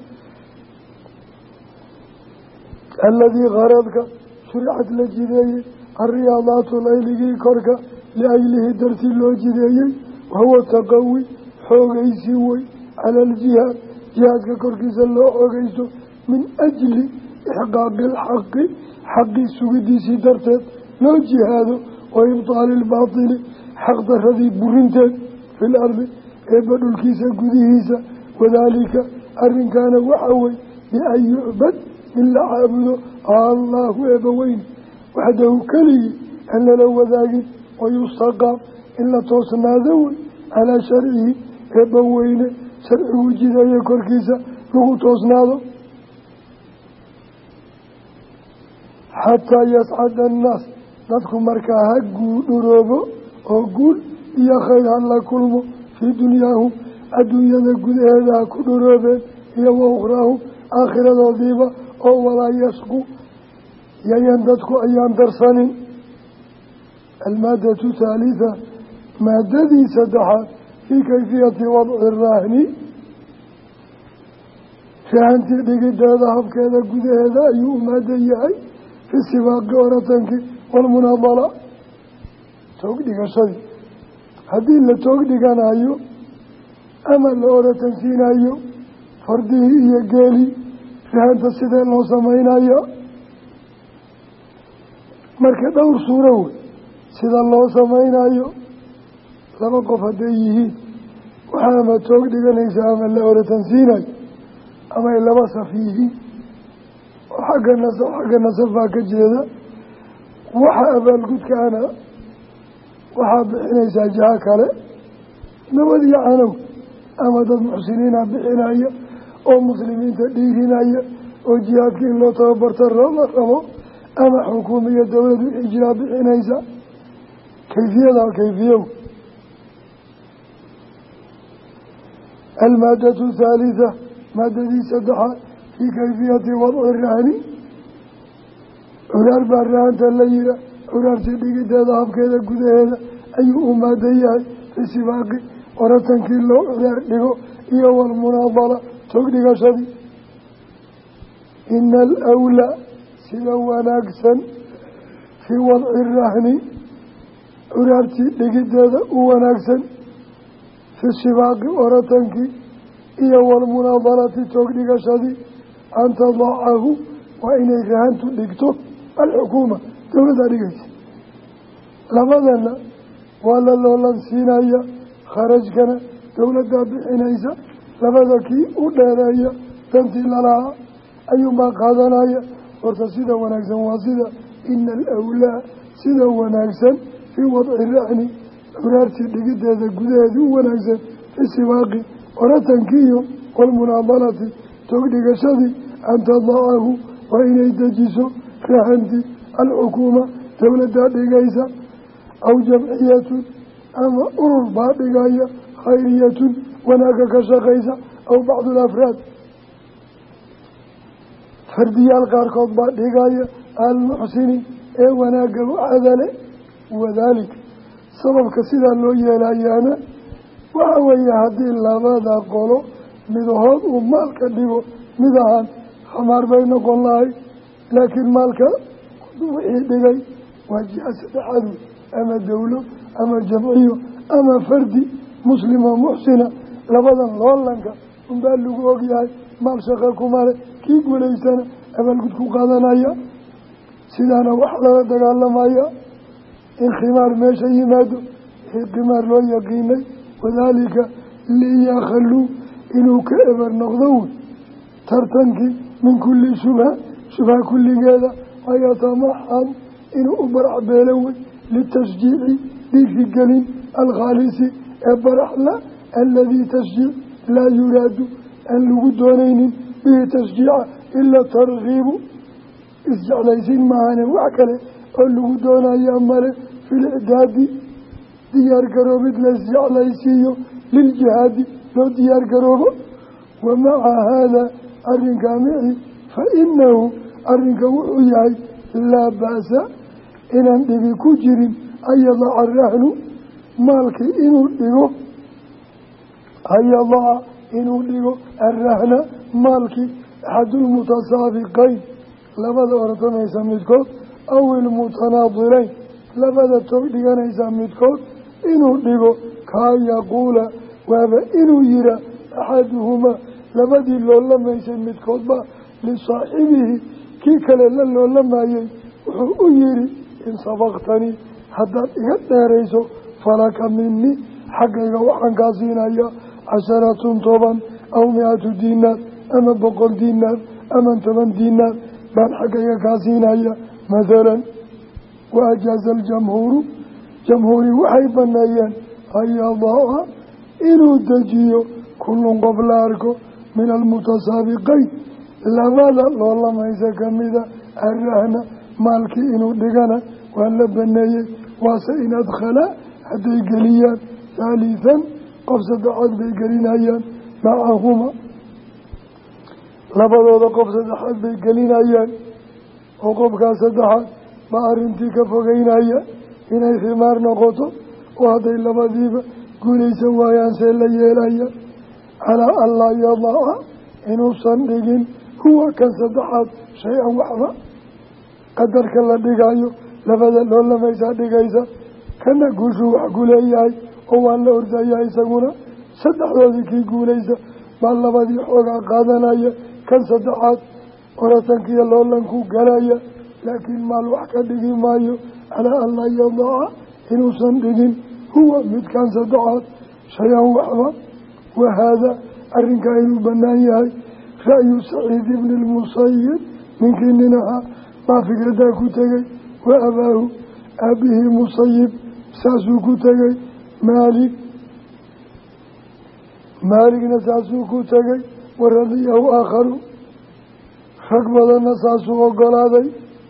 الذي غرضك شرعت لجدي الرياضات ليلي كرك لأجله درس اللوجدي وهو تقوي حوغي سوي على الجهاد جهادك كركيس الله حوغيسو من أجل إحقاق الحق حق السجدي سيدرتت لو جهاده وإبطال الباطل حق ذي برنتت في الأرض إبن الكيسة قديهيسة وذلك أرن كان وحوي بأن يعبد إلا عابده الله أبوين وحده كلي أن لو ذاك ويستقى إلا توصنا ذوي على شرعه أبوين شرعه جدا يكور كيسة لغو توصنا ذو حتى يسعد الناس ندخل مركاها قول روبو وقول يا خير الله كلمه في دنياهم الدنيا نقول هذا كل روبين هي وأخراهم آخرة ضيبة أو ولا يسقو ينددك أيام درسان المادة الثالثة مادة سدحت في كيفية وضع الراهن فأنت لقد ذهب كذا قد هذا أيوه مادة يعي في السباق ورتنك والمناضلة توقدك صدي هذه اللي توقدك أنا أيوه أما اللي ورتنسين أيوه فرده هي قالي فأنت السيدة الله سمعين أيوه marka dhowr suuro wey sida loo samaynayo laba qof hadday yihiin waxaa ama toog dhiganaysa ama la oratansiinayo ama ay laba saf yihiin oo xagga nasaf baa ka jeeda waxa abaalgudkaana waxaa bixinaysaa jaha kale nabad iyo canow ama dad muxsiniina bixinaya oo muslimiinta dhiirinaya oo jihaadka in loo tababarta la rabo أما حكومية دولة إجراء بحنيسة كيفية المادة الثالثة مادة سدحة في كيفية وضع الرهن أولار بارهان تليلة أولار سيديك تذهب كذا كذا هذا أي مادة في سباق ورتنك الله أولار له إياه والمناضلة تقدق شدي إن الأولى سلو ناقصا في وضع الرهن أرارتي لقد هذا هو ناقصا في السباق ورتنك إيا والمناظرة تقلق شدي أن تضعه وإن إرهانت لقته الحكومة دولة رقيت لماذا ولا لولا سينايا خرج كان دولة بحنيسة لماذا كي أدنايا تنتي لها أيما قادنايا ورتصيدا ونكسا واصيدا إن الأولى sida wanaagsan fii wadci racni curaartii dhigideeda gudaheedii u wanaagsan fi sibaaqi oratankii iyo walmunaadalati toogdhigashadii an tadacahu waa inay dejiso rahantii alxukuuma dowladdaa dhigaysa aw jamciyatun ama urur baa dhigaya khayriyatun wanaagga ka shaqaysa aw bacdu alafraad fardiyaal qaarkood baa dhigaya almuxsiniin ee wanaagga u cadale wadaalika sababka sidaa loo yeelayaana waxa weeye haddii labada qolo midahood uu maalka dhigo mid ahaan khamaar bay noqon lahay laakiin maalka wixii dhigay waa jiha saddexaadu ama dowlo ama jamciyo ama fardi muslimo muxsina labadan loolanka unbaa lagu ogyahay maal shaqa kumale kii guulaysana abaalgud ku qaadanaya sidaana wax lala dagaalamaya in khimaar meesha yimaado wixii khimaar loo yaqiinay wadaalika liyakhalluu inuu ka eber noqdo wey tartankii min kulli shubha kulligeeda wayatamaxan inuu u barax beelo wey litashjiici dhiirigelin alkhaalisi ee baraxla aladii tashjiic laa yuraadu aan lagu doonaynin bihi tashjiica ila tarkiibu isjeclaysiin maahane wax kale oo lagu doonayaa male filicdaadi diyaar garoobid la isjeclaysiiyo liljihaadi loo diyaar garoobo wa maca haadaa arrinkaa mici fa inahu arrinka wuxuu yahay laa ba'sa inaan dhibi ku jirin an yadaca arahnu maalkii inuu dhigo an yadaca inuu dhigo arahna maalkii axadulmutasaabiqayn labada ortanaysa midkood aw ilmutanaadilayn labada tog dhiganaysa midkood inuu dhigo kaa yaquula waaba inuu yihaa axaduhumaa labadii loolamaysay midkoodba lisaaxibihi kii kale la loolamayey wuxuu u yihi in sabaqtanii haddaad iga dheerayso falaka minii xaggayga waxaan kaa siinayaa 10 toban aw 100 diinaar ama 100 diinaar ama 10 diinaar baan xaggayga kaa siinaya mathalan waajaaza aljamhuuru jamhuuri waxay baneeyeen an yadaca inuu dejiyo kullun qof la arko min almutasaabiqayn labada loolamaysa kamida arahna maalkii inuu dhigana waa la baneeyey waase in adkhala hadday geliyaan haalihan qof saddexaad bay gelinayaan macahuma labadooda qof saddexaad bay gelinayaan oo qofkaas saddexaad baa arrintii ka fogeynaya inay khimaar noqoto oo hadday labadiiba guulaysan waayaan see la yeelaya calaa an laa yadaca inuusan dhigin huwa kan saddexaad shay-an waxba qadarka la dhigayo labada loolamaysaa dhigaysa kana guushuu wax ku leeyahay oo waa la ordayaa isaguna saddexdoodii kii guulaysa baa labadii xoogaa qaadanaya kan saddexaad oratankiiyo loolankuu galaya laakiin maal wax ka dhigi maayo calaa an laa yadaca inuusan dhigin huwa midkan saddexaad shay-an waxba wahaada arrinkaa inuu bannaan yahay ra'yu saciid ibni lmusayib ninkii nin ahaa baa fikradaa ku tegey wa abaahu aabihii musayib saasuu ku tegey maaligna saasuu ku tegey waradiyahu aakharu rag badanna saasuu ogolaaday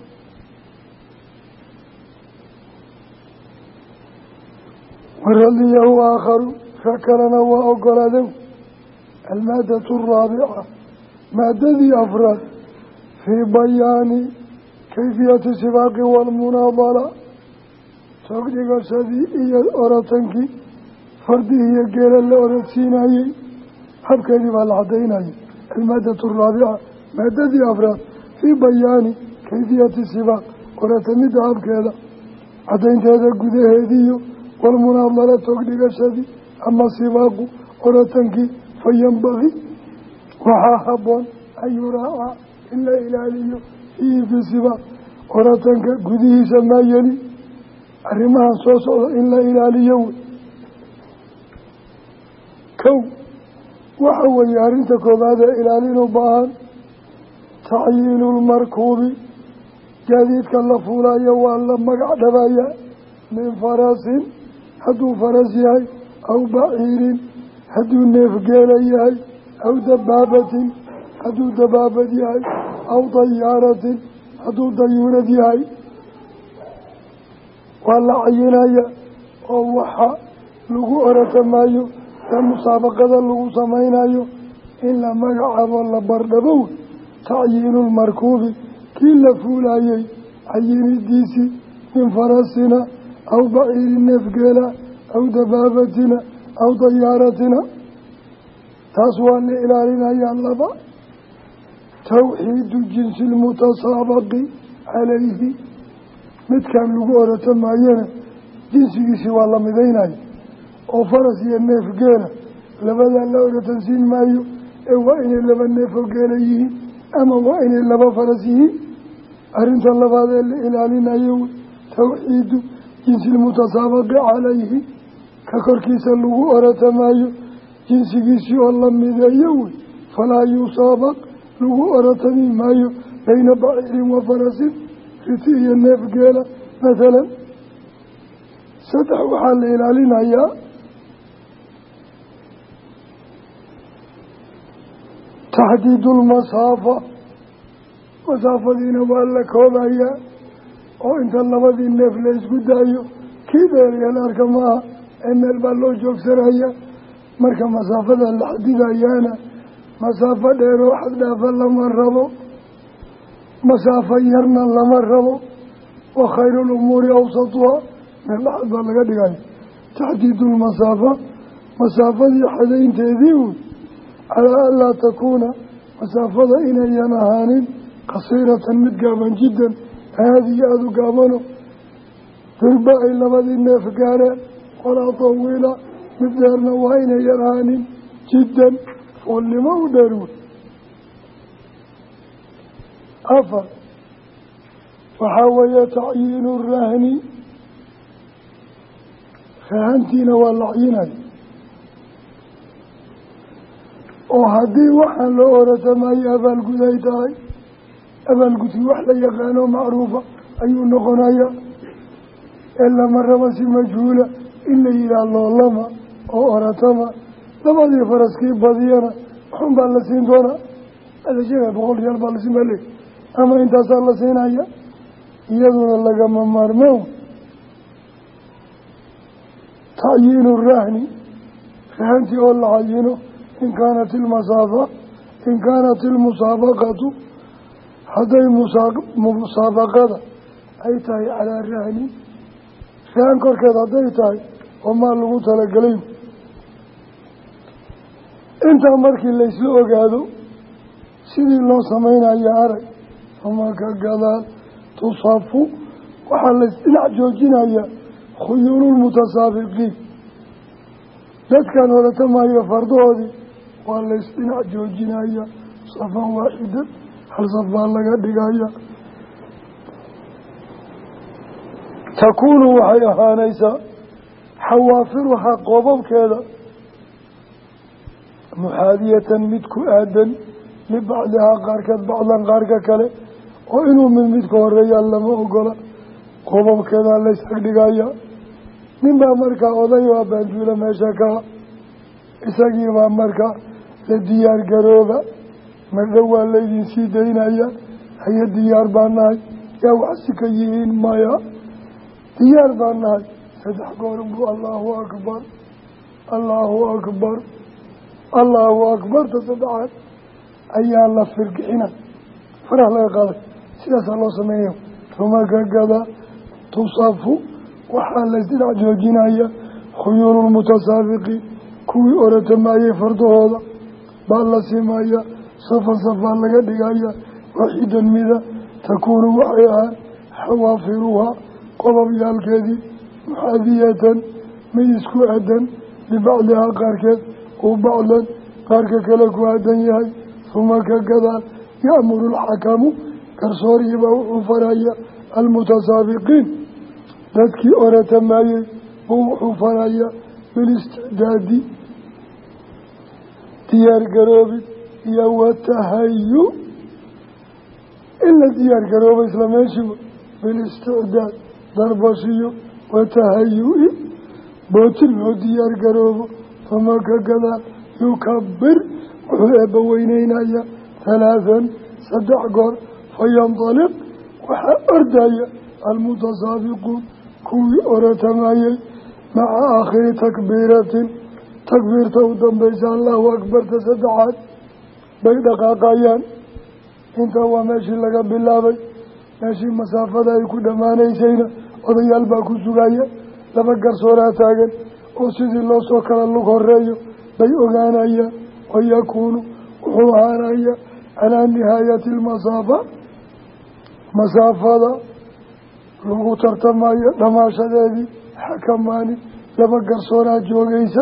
waradiyahu aakharu rag kalena waa ogolaaday almaadatu araabica maadadii afraad fii bayaani kayfiyati sibaaqi waalmunaadala toogdhigashadii iyo oratankii fardihii iyo geela la oradsiinayey habkeedii baa la cadaynayay almaadatu araabica maadadii afraad fii bayaani kayfiyati sibaaq oratamidda habkeeda cadaynteeda gudaheediiyo walmunaadala toogdhigashadii ama sibaaqu oratankii fayanbagi waxaa haboon an yuraaca in la ilaaliyo fiihi fi sibaaq oratanka gudihiisa maa yeli arrimahan soo socda in la ilaaliyo wey kow waxa weeye arrinta koobaad ee ilaalin u baahan tacyiinu lmarkuubi gaadiidka la fuulayo waa la magac dhabayaa min farasin hadduu faras yahay aw baciirin hadduu neefgeela yahay aw dabaabatin hadduu dabaabad yahay aw dayaaratin hadduu dayuurad yahay waa la cayinaya oo waxa lagu oratamaayo ee musaabaqada lagu samaynayo in la magacaabo la bardhabow tacyiinulmarkuubi kii la fuulayey cayinidiisii min farasina aw baciiri neefgeela aw dabaabatina aw dayaaratina taas waa la ilaalinayaa laba tawxiidu jinsi lmutasaabaqi calayhi midkan lagu oratamayana jinsigiisii waa la midaynaya oo faras iyo neefgeela labadaa la oratansiin maayo ee waa inay laba neefoo geela yihiin ama waa inay laba faras yihiin arrinta labaad ee la ilaalinayo wey tawxiidu jinsi lmutasaabaqi calayhi ka korkiisa lagu oratamayo jinsigiisii oo la mideeyo wey falaa yusaabaq lagu oratami maayo bayna baciirin wa farasin riti iyo neefgeela mathalan saddex waxaa la ilaalinayaa taxdiidu lmasaafa masaafadiina waa la koobayaa oo inta labadii neef la isku daayo kii dheeriyal arka maaha ee meel baa loo joogsanaya marka masaafada la xadidayaana masaafo dheeroo xaddhaafa lama rabo masaafo yarna lama rabo wa khayru lumuuri awsatuha meel dhaxad baa laga dhigaya taxdiidu lmasaafa masaafadii xadaynteedii wey calaa an laa takuuna masaafada inayan ahaanin qasiiratan mid gaaban jiddan aada iyo aada u gaabano durba ay labadii neef gaareen walaa tawiila mid dheerna waa inayan ahaanin jiddan foolnimo u dheer wey afar waxaa weeye tacyiinu rahni rahantiina waa la cayinaya oo haddii waxaan loo oratamayo abaalgud ay tahay abaalgudkii wax la yaqaano macruufa ayuu noqonayaa ee lama raba si majhuula in la yidhaah loolama oo oratama labadii faraskii badiyana waxun baa la siin doonaa adashaga 100 riyaal baa la siin baa leey ama intaasaa la siinaya iyaduna lagama maarmo tacyiinu rahni rahantii oo la cayino in kaanat ilmusaabaqatu hadday musaabaqada ay tahay calaa rahni rahan korkeed hadday tahay oo maa lagu talagelay intaa markii laysla ogaado sidii loo sameynaya arag ama ka gadaal tusafu waxaa laysdhinac joojinaya khuyuululmutasaabiqiin dadkan oratamayo fardahoodii waa laysdhinac joojinaya safan waaxidan hal saf baa laga dhigaya takuunu waxay ahaanaysaa xawaafiruhaa qoobabkeeda muxaadiyatan mid ku aadan libacdihaa qaarkeed bacdan qaarka kale oo inuu midka horeeyaa lama ogola qoobabkeedaa lays agdhigaya ninbaa markaa oday oo baanjuula meesha kaa isagiibaa markaa la diyaar garooba madhow waa laydin sii daynaya haye diyaar baa nahay yaa waxsi ka yihiin maya diyaar baa nahay 3 goor buu allaahu akbar allaahu akbarta 3aad ayaa la firgixina faraha laga qaaday sidaasaa loo sameynaya uma ka gada tusafu waxaa laysdhinac joojinaya khuyuululmutasaabiqiin kuwii oratamayey fardahooda baa la simaya safan safaa laga dhigaya waxidan mida takuunu waxay ahaan xawaafiruhaa qobabyaalkeedii muxaadiyatan mid isku aadan libacdihaa qaarkeed uu bacdan qaarka kale ku aadan yahay uma ka gadaal ya'muru alxakamu garsoorihiibaa wuxuu faraya almutasaabiqiin dadkii oratamayey buu wuxuu faraya bilisticdaadi diyaar garoobid iyo watahayu إلا ديار قروب إسلاميشي بالاستعداد ضربشي وتهيئ بوتل ديار قروب فما كذا يكبر وحبوينين أيا 3 صدع قر فينطلق وحأردايا المتسابقون كوي أرتمايا مع آخر تكبير تودن بيس الله أكبر تصدعات بين دقاقايان انت هو ماشي لك بالله ماشي مسافة يكون دماني سينا وضيال باكو سقايا لفكر صوراتاقا وسيد الله سوكرا اللغة الرأيو بي أغانايا ويكون وحوانايا على نهاية المسافة لغو ترتمايا لماشا ذي حكماني لفكر صورات جوغيسا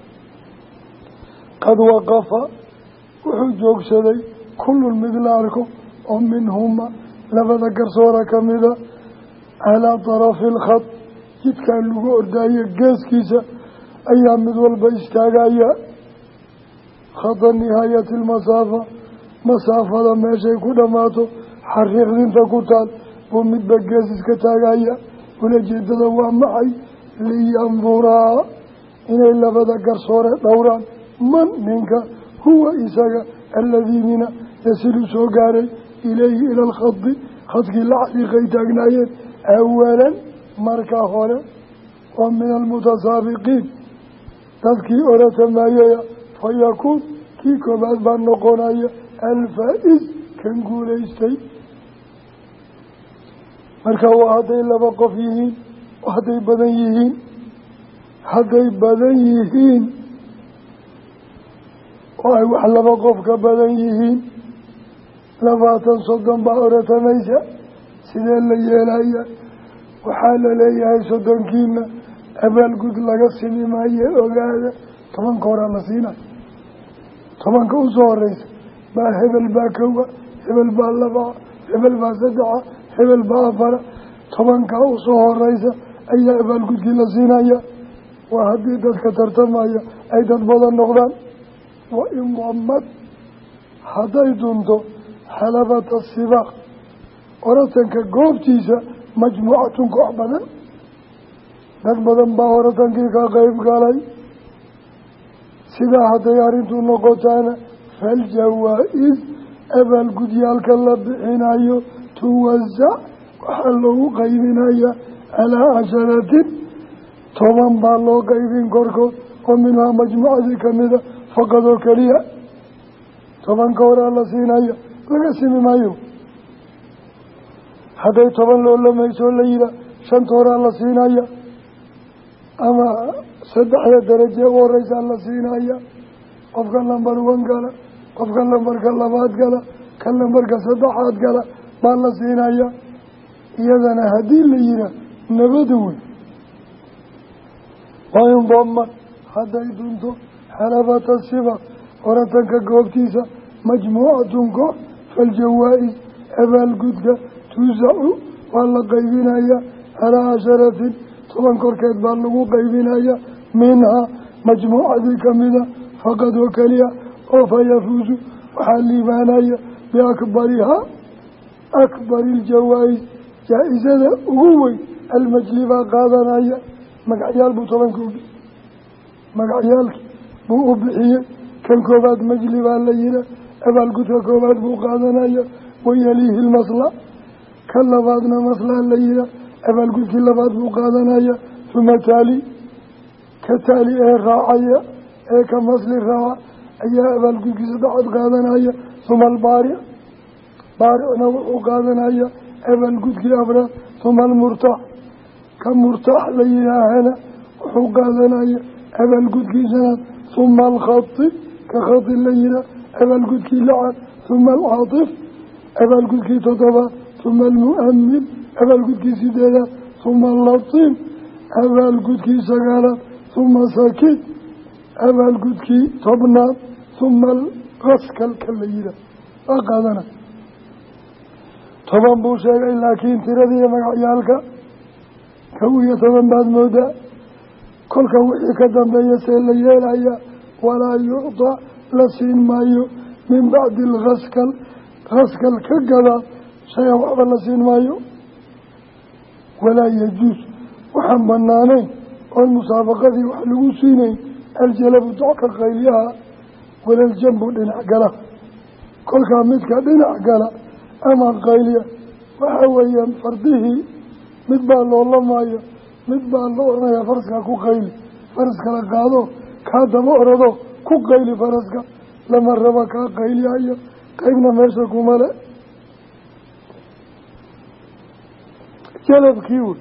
قد وقف وحجوك سدي كل المذلاركم ومنهما لفكر صورة كمذا على طرف الخط يتكال لغو أردايا قاس كيسا أيام مذول بيستاقايا خط نهاية المسافة مسافة ما شيء ماتو حريق ذين تكوتال ومد بقاس كتاقايا ولجد ذوام معي لينظرا إن إلا فذكر صورة دوران من منك هو إساق الذي من يسل سوقاري إليه إلى الخط خطك اللحظي قيتاقنايات أولا مركا هنا ومن المتسابقين تذكي أولا مايا فيكون كيكو بعد بانقونايا الفائز كنقول إستي مركا وهذي لبقى فيهين وهذي بدنيهين هذي بدنيهين وهي وحلبا قفك بدنيهين لفاتا صدن بأورة ميسا سيدان ليالايا وحال لياهي صدن كينا أبال قد لغا السينمائية وقاعدة طبعا كورا لسينا طبعا كوصور ريس با هبل با كوة هبل با اللبا هبل با سدعة هبل با أفرا طبعا كوصور ريس أي أبال قد لسينا وهديدت كترتمايا أيضا بضا النقران وإن ضمت حديدنتو حلبة السباق ورتنك قوبتيسا مجموعة كعبنا نقبضا باورتنك كغيب قالي سبا حديارنتو نقوتانا فالجوائز أبا القديالك اللب حينايو توزع وحلو قيبنايا على 10 طبعا بالله قيبين كوركو ومنها مجموعة كمذا فقدوا كليا طبعا كورا الله سينايا لقسم مايو حتى طبعا لولا ما يسول ليلا شنطورا الله سينايا أما سدح درجة ورئيس الله سينايا قفقا لنبر 1 قال قفقا لنبر كلمات قال كلمبر كسدحات قال بالله سينايا يذن هدي ليلا نبدون وينضم حتى يدنتو حلبة السبق ورتنك قوبتيسا مجموعة كو فالجوائز أبا القدقة توزعوا والله قيبين أيا على 10 طبعا كوركات بالغو قيبين أيا منها مجموعة كمذا فقد وكليا وفيفوز وحالي بانايا بأكبرها أكبر الجوائز جائزة أقوي المجلبة قادنايا مقعيال بطبعا كوبي مقعيالك بو أبحية كان كوبات مجلبة الليلة أبا القدوة كوبات بو قادنايا ويليه المصلى كان لبادنا مصلى الليلة أبا القدوة لباد بو قادنايا ثم تالي كتالي الراعية كمصل الراعة أي أبا القدوة سدعت قادنايا ثم البارع نوع قادنايا أبا القدوة أبرا ثم المرتاح كمرتاح ليلة هنا وقادنايا أبا القدوة سنة ثم الخط كخط الليلة أبا القدوة لعن ثم العاطف أبا القدوة تطبع ثم المؤمن أبا القدوة سدالة ثم اللطيم أبا القدوة سقالة ثم ساكت أبا القدوة طبنا ثم الغسكل كالليلة أقادنا طبعا بوشاك لكن تردي مقعيالك كوية طبعا بعد مودة كل كوية كدام بيسير ليالي ولا يعطى لسين مايو من بعد الغسكل كقضى شيئا وحبا لسين مايو ولا يجوز وحن بنانين والمسابقة دي وحلقوا سينين الجلب دعك غيلها ولا الجنب لنعقله كل كامتك لنعقله أما غيلية وحويا فرده مدبال الله مايو مدبال الله يا فرسك كو غيلي فرسك لقادو كادا مؤردو كو غيلي فرسك لما ربك غيلي أيو قيبنا ماشاكو ملأ جلب كيول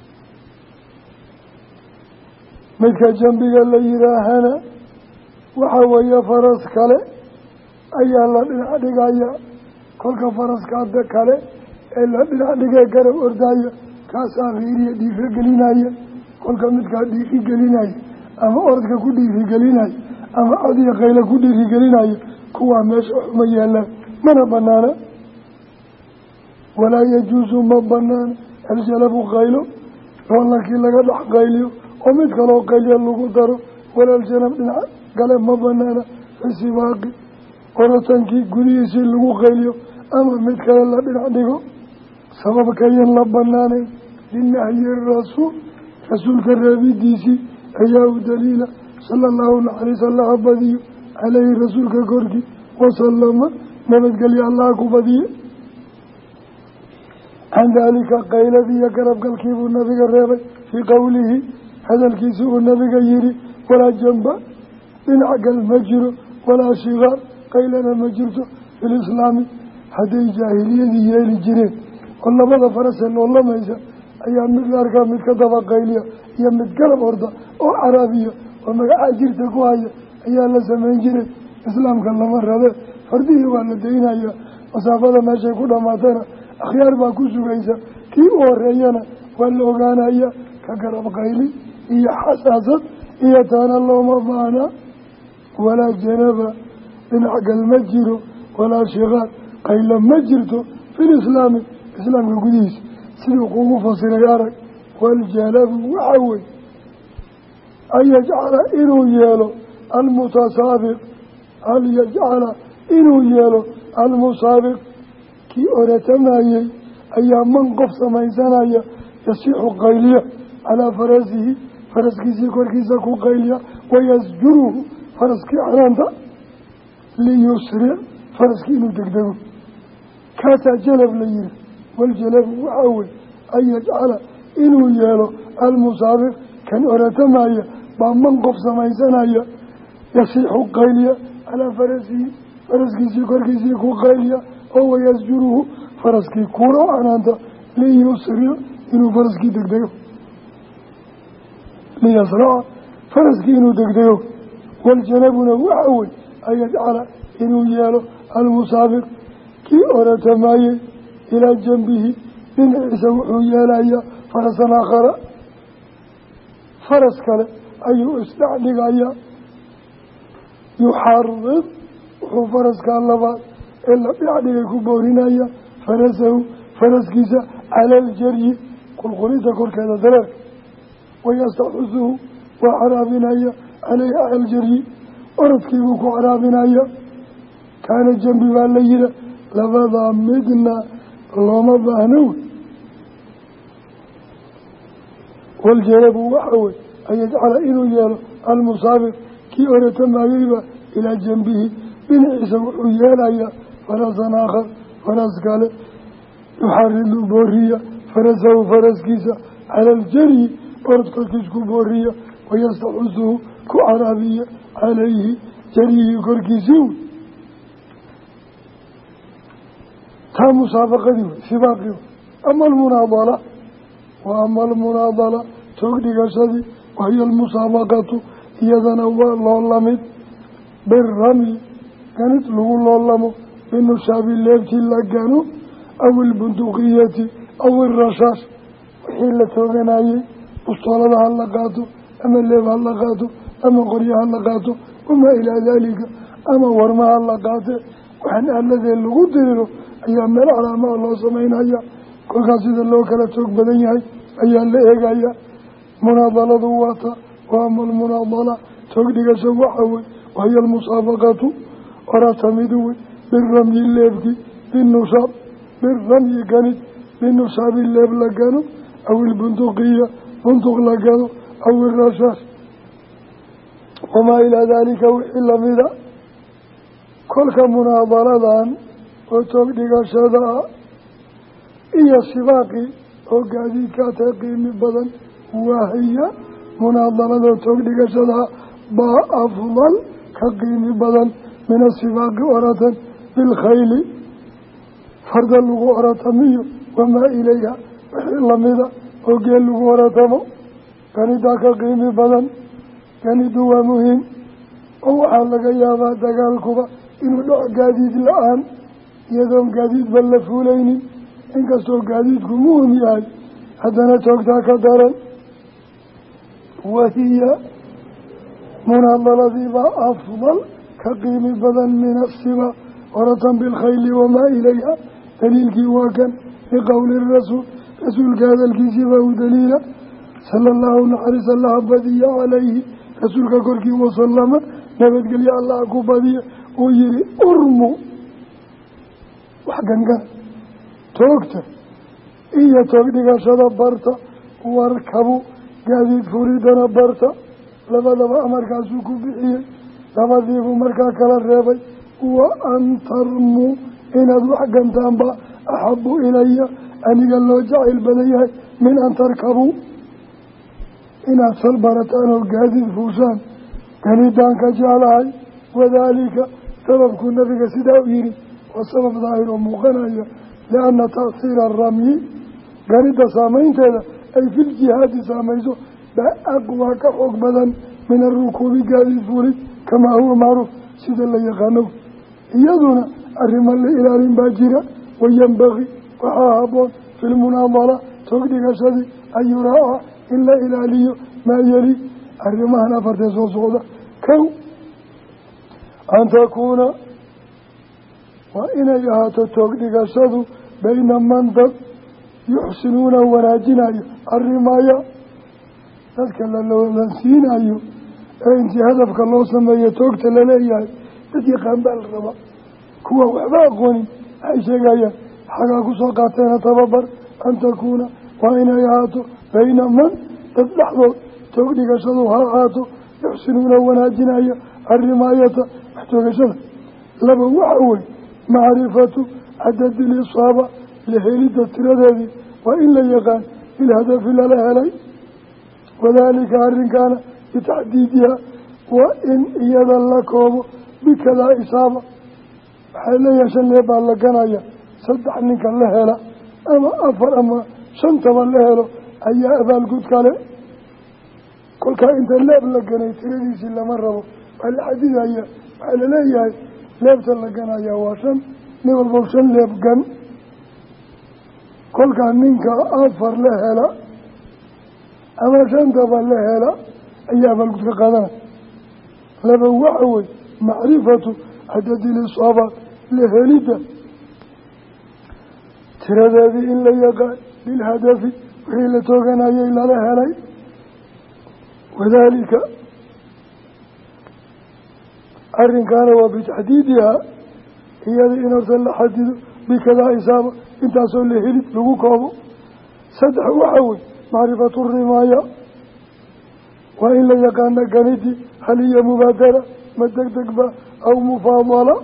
midka jambiga la yiraahana waxa weeye faras kale ayaa la dhinac dhigaya kolka faraska kale ee la dhinac dhigay garab ordaya kaasaa fiiriya dhiifi gelinaya kolka midka dhiifi gelinaya ama ordka ku dhiifi gelinaya ama adiga qayla ku dhiifi gelinaya kuwa meesha xuma yeelaan mana banaana walaa yajuusu ma banaana aljalabu qaylo roolakii laga dhex qayliyo ومد كلو قيل لغو دارو ولا الجنب دنا قال ما بنانا في سباقي ورتنكي قريسي لغو قيليو أما مد كلا لا دنا ديغو سبب كيين لبناني لنهي الرسول رسول كرابي ديسي أياه دليل صلى الله عليه وسلم بديو عليه رسول كوركي وسلم نبت قال الله كبدي عن ذلك قيل ذي يقرب قال كيف النبي الرابي في قوله هذا الكيسو النبي يري ولا جنب من عقل مجر ولا شغار قيلنا مجرته في الإسلام هذه جاهلية يلي جرين والله ماذا فرسل والله ما يسا أيام مثل أركام متكتبة قيلية أيام متكلم أرضا أو عربية وما عاجرت قوايا أيام لسمين جرين إسلام كان لمر هذا فرديه والدين أيام وصافة ما شاكونا ما ترى أخيار باكوسو قيسا كي أوريانا واللوغانا أيام كقرب قيلي هي حساسة هي تانا اللهم معنا ولا جنبا من عقل مجر ولا شغال قيل مجرته في الإسلام إسلام القديس سيقوم فصل يارك والجلب وعوي أن يجعل إنو يالو المتسابق أن يجعل إنو يالو المسابق كي أرتمايي أيام من قفص ميزانا يصيح قيلية على فرسه فرسكي كوركيسا كو قيليا ويسجره فرسكي عنانتا ليسرع فرسكي إنو تقدمه كاتا جلب لير والجلب وعوي أن يجعل إنو يالو المسابق كان أرتمايا بمن قفص ميزانايا يصيح قيليا على فرسه فرسكي كوركيسا كو قيليا وهو يسجره فرسكي كورا عنانتا ليسرع إنو فرسكي تقدمه ليسرع فرسكي إنو دقدقو والجنبنا وعوي أن يجعل إنو يالو المسابق كي أرتماي إلى جنبه من عيسو يالايا فرسا آخر فرس كلا أي استعلقايا يحرض وفرس كاللبات إلا بيعلق كبورينايا فرسه فرسكيسا على الجري كل قريتا كل كذا ذلك ويستحسه وعرابنايا عليه على الجري أردكيبك عرابنايا كان الجنب بالليلة لبضا مدنا لما بهنون والجلب وحوي أن يجعل إنو يالو المصابق كي أرتم أيضا إلى جنبه بن عيسى وحيالايا فرسا آخر فرس قال يحرر بورية فرسه فرس كيسا على الجري أردك كيسكو بورية ويستحسه كعرابية عليه جريه كركيسيون تا مسابقة دي سباقه أما المناضلة وأما المناضلة تقدق سدي وهي المسابقة يدنا والله بالرمي كانت له الله بالنشاب الليبتي لقانو أو البندقية أو الرشاش وحيلة توقناي بسطولة هلقاتو أما الليب هلقاتو أما قرية هلقاتو وما إلى ذلك أما ورما هلقاتو وحن الذي اللغو أيام من العلامة الله سمعين هيا كل قصيدة الله كلا توق بدني هاي أيام لإيقا هيا مناضلة دواتا وأما المناضلة توق ديقا سوحوي وهي المسابقة وراتمدوي بالرمي الليبكي بالنشاط بالرمي قنت بالنصاب الليب لقنو أو البندقية بندق لقنو أو الرشاش وما إلى ذلك إلا مذا كل مناظرة وتوقيق شذا إيا السباقي وقادي كاتقيم بدن وهي مناظرة وتوقيق شذا بأفضل كقيم بدن من السباق ورة بالخيل فرد اللغة ميو وما إليها إلا مذا وقال اللغة مو كان ذاك قيم بدن كان دوا مهم أو حالك يا ما دقالكوا إنه لا قاديد الآن يدوم قاديد بلفولين إنك سو قاديد كمهم يعني هذا توقتا كدارا وهي مناظرة ذيبا أفضل كقيم بدن من السبا ورطا بالخيل وما إليها دليل كيواكا في قول الرسول رسول هذا الكيسيبا ودليلا صلى الله عليه وسلم بدي عليه رسول كوركي وسلم نبت قال يا الله أكو بدي ويري أرمو وحقا قال توقت إيا توقتك شدا برتا واركبوا قادي فريدنا برتا لما أمركا سوكو بحيه لما ذيبوا مركا كلا الرابي وأن ترموا إن أدو حقا تنبا أحب إلي أن قال له جعل بديه من أن تركبوا إن أصل برتان وقادي الفوسان كان كجعلها وذلك سبب كنا في سداويري والسبب ظاهر مغنية لأن تأثير الرمي قريد سامين تلا أي في الجهاد ساميزو بأقوى كحق بدن من الركوب قادي الفوري كما هو معروف سيد الله يغنو يدنا الرمال إلى باجرة وينبغي وحاهبون في المناظرة تقدق شدي أن يراعى إلا إلى لي ما يلي الرماهنا فرتسو صودا كو أن تكون وإن يهات تقدق شدو بين من ذب يحسنون وناجنا الرماية تذكر لو لنسينا أنت هدفك الله سمي توقت لليه تدي قنبال الرماء كوا وحباقوني أي شيء حقاك سوقاتين تببر أن تكون وإن يهات بين من تتلحظوا تقدق شدو هاقاتوا يحسنون وناجنا الرماية محتوى شدو لما وحوي معرفة عدد الإصابة لهيلة التردد وإلا يقان الهدف للهلي وذلك أرن كان بتحديدها وإن إيضا لكم بكذا إصابة حيلا يشن ليبا لقنايا صدح منك اللهلة أما أفر أما شنطة اللهلة أي أبا القد قال كل كان انت الليب لقنايا ترديسي لمرة والحديث هي وحيلا ليه ليبت لقنايا واشن نقول بوشن ليب قن كل كان منك أفر لهلة أما شنطة اللهلة أي أبا القد قال لما وحوي معرفة عدد الإصابة لهلدة تردد إلا يقع للهدف وحيلة توقنا إلا لهلي وذلك أرن كان وبتحديدها هي الذي نرسل حدد بكذا إصابة انت أصول لهلد لقوكم سدح وحوي معرفة الرماية وإلا يقعنا قندي هل هي مبادرة مدقدق أو مفاضلة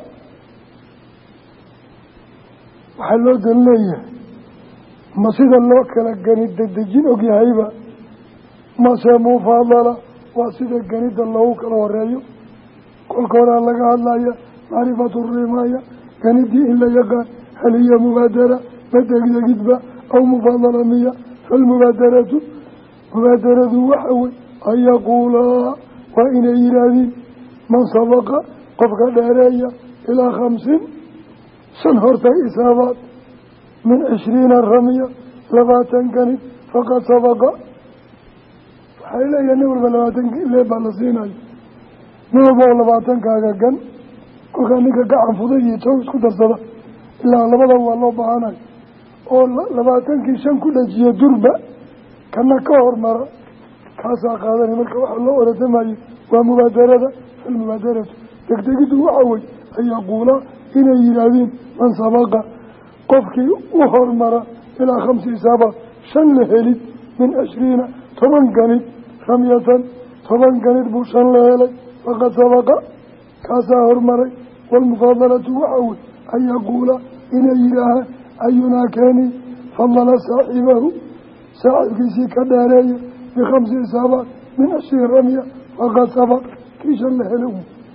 وحلو دلنية مصيد الله كالقنيد دجين أوكي هايبا مصيد مفاضلة وصيد القنيد الله كالوريو كل كورا لك الله معرفة الرماية قنيدي إلا يقع هل هي مبادرة مدقدق أو مفاضلة مية فالمبادرة مبادرة وحوي أن يقولا وإن إيرادين من سبق قفك دارية إلى 50 سنهرت إصابات من 20 الرمية لباتن كانت فقد سبق حيلا ينور بلباتن إلي بالسيناي نور بلباتن كاكا كل كان نكا قاعد فضي توقس كدر صدا إلا لبدا والله بحاناي أو لباتن كي شن كل جيه دربة كان كهر مرة كاسا قادني مركا waxa loo oradamayo waa mubaadarada المبادرة تقدقد وعوي أن يقول إن يرادين من سبق قفكي أهر مرة إلى 5 إصابات شن لهلي من 20 طبعا قنيد رمية طبعا قنيد بوشن لهلي فقد سبق كاسا هرمري والمفاضلة وعود أن يقول إن إله أينا كان فضل صاحبه صاحب كيسي كداري ب5 إصابات من 20 رمية فقد سبق كيشا لهلو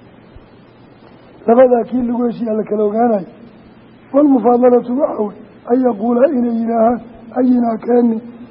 لبدا كيل لقوشي على كالوغاني والمفاضلة وعود أن يقول إن إله أينا كان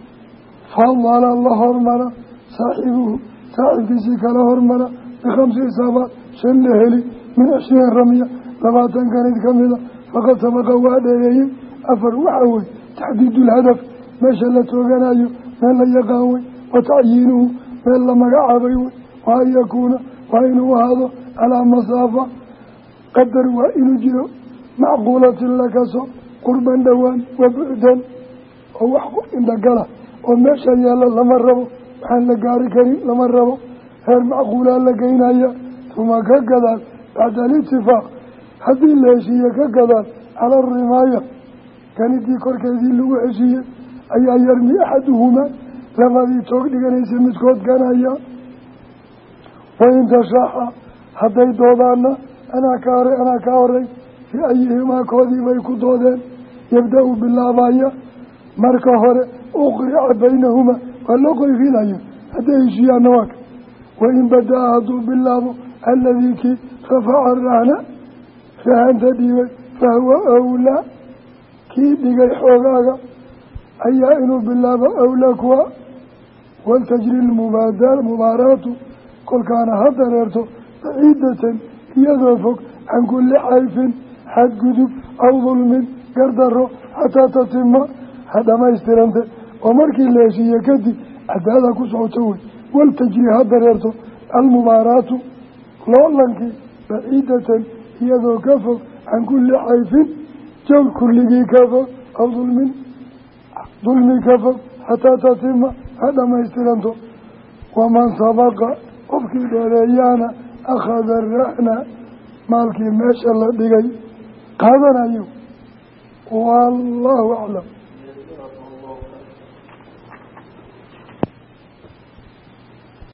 فضل الله هرمرا صاحبه صاحب كيسي كالهرمرا ب5 إصابات شن لهلي من 20 رمية لباتن كانت كاملة فقد سبق وادريهم أفر وعوي تحديد الهدف ما شلت وقنايه ما لا يقاوي وتعيينه ما لا مقعبي وأن يكون وإنه هذا على مسافة قدر وإن جرو معقولة لكسو قربا دوان وبعدا ووحق إن دقله وما شاء لما ربو وحن لقاري كريم لما ربو هر معقولة لقينا ثم كقدر بعد الاتفاق هذه الهشية كقدر على الرماية كانت يكور كذي اللي هشية أي يرمي أحدهما لما ذي توقي كان يسمى كود كان أيها وإن تشاحا حتى يدوضانا أنا كاري في أيهما كودي ويكو دودين يبدأ بالله بايا مركهر أقرع بينهما واللقي في الأيام هذا يشيء نواك وإن بدأ هدو بالله الذي كي رفع الرهنة فهنت ديوي فهو أولى كي ديغي حوغاغا أيائنو بالله أولى كوا والتجري المباراة كل كان هذا ريرتو بعيدة يذوفك عن كل حيف حد قدب أو ظلم قردره حتى تتم هذا ما يسترنت ومركي الليشي يكدي هذا كسعوتوي والتجري هذا ريرتو المباراة لولنك بعيدة يذو كفر عن كل حيف جو كل كفر أو ظلم كفر حتى تتم هذا ما يستلمته ومن سبق قفك دليانا أخذ الرحنة مالكي ما شاء الله دقي قادنا أيوه والله أعلم.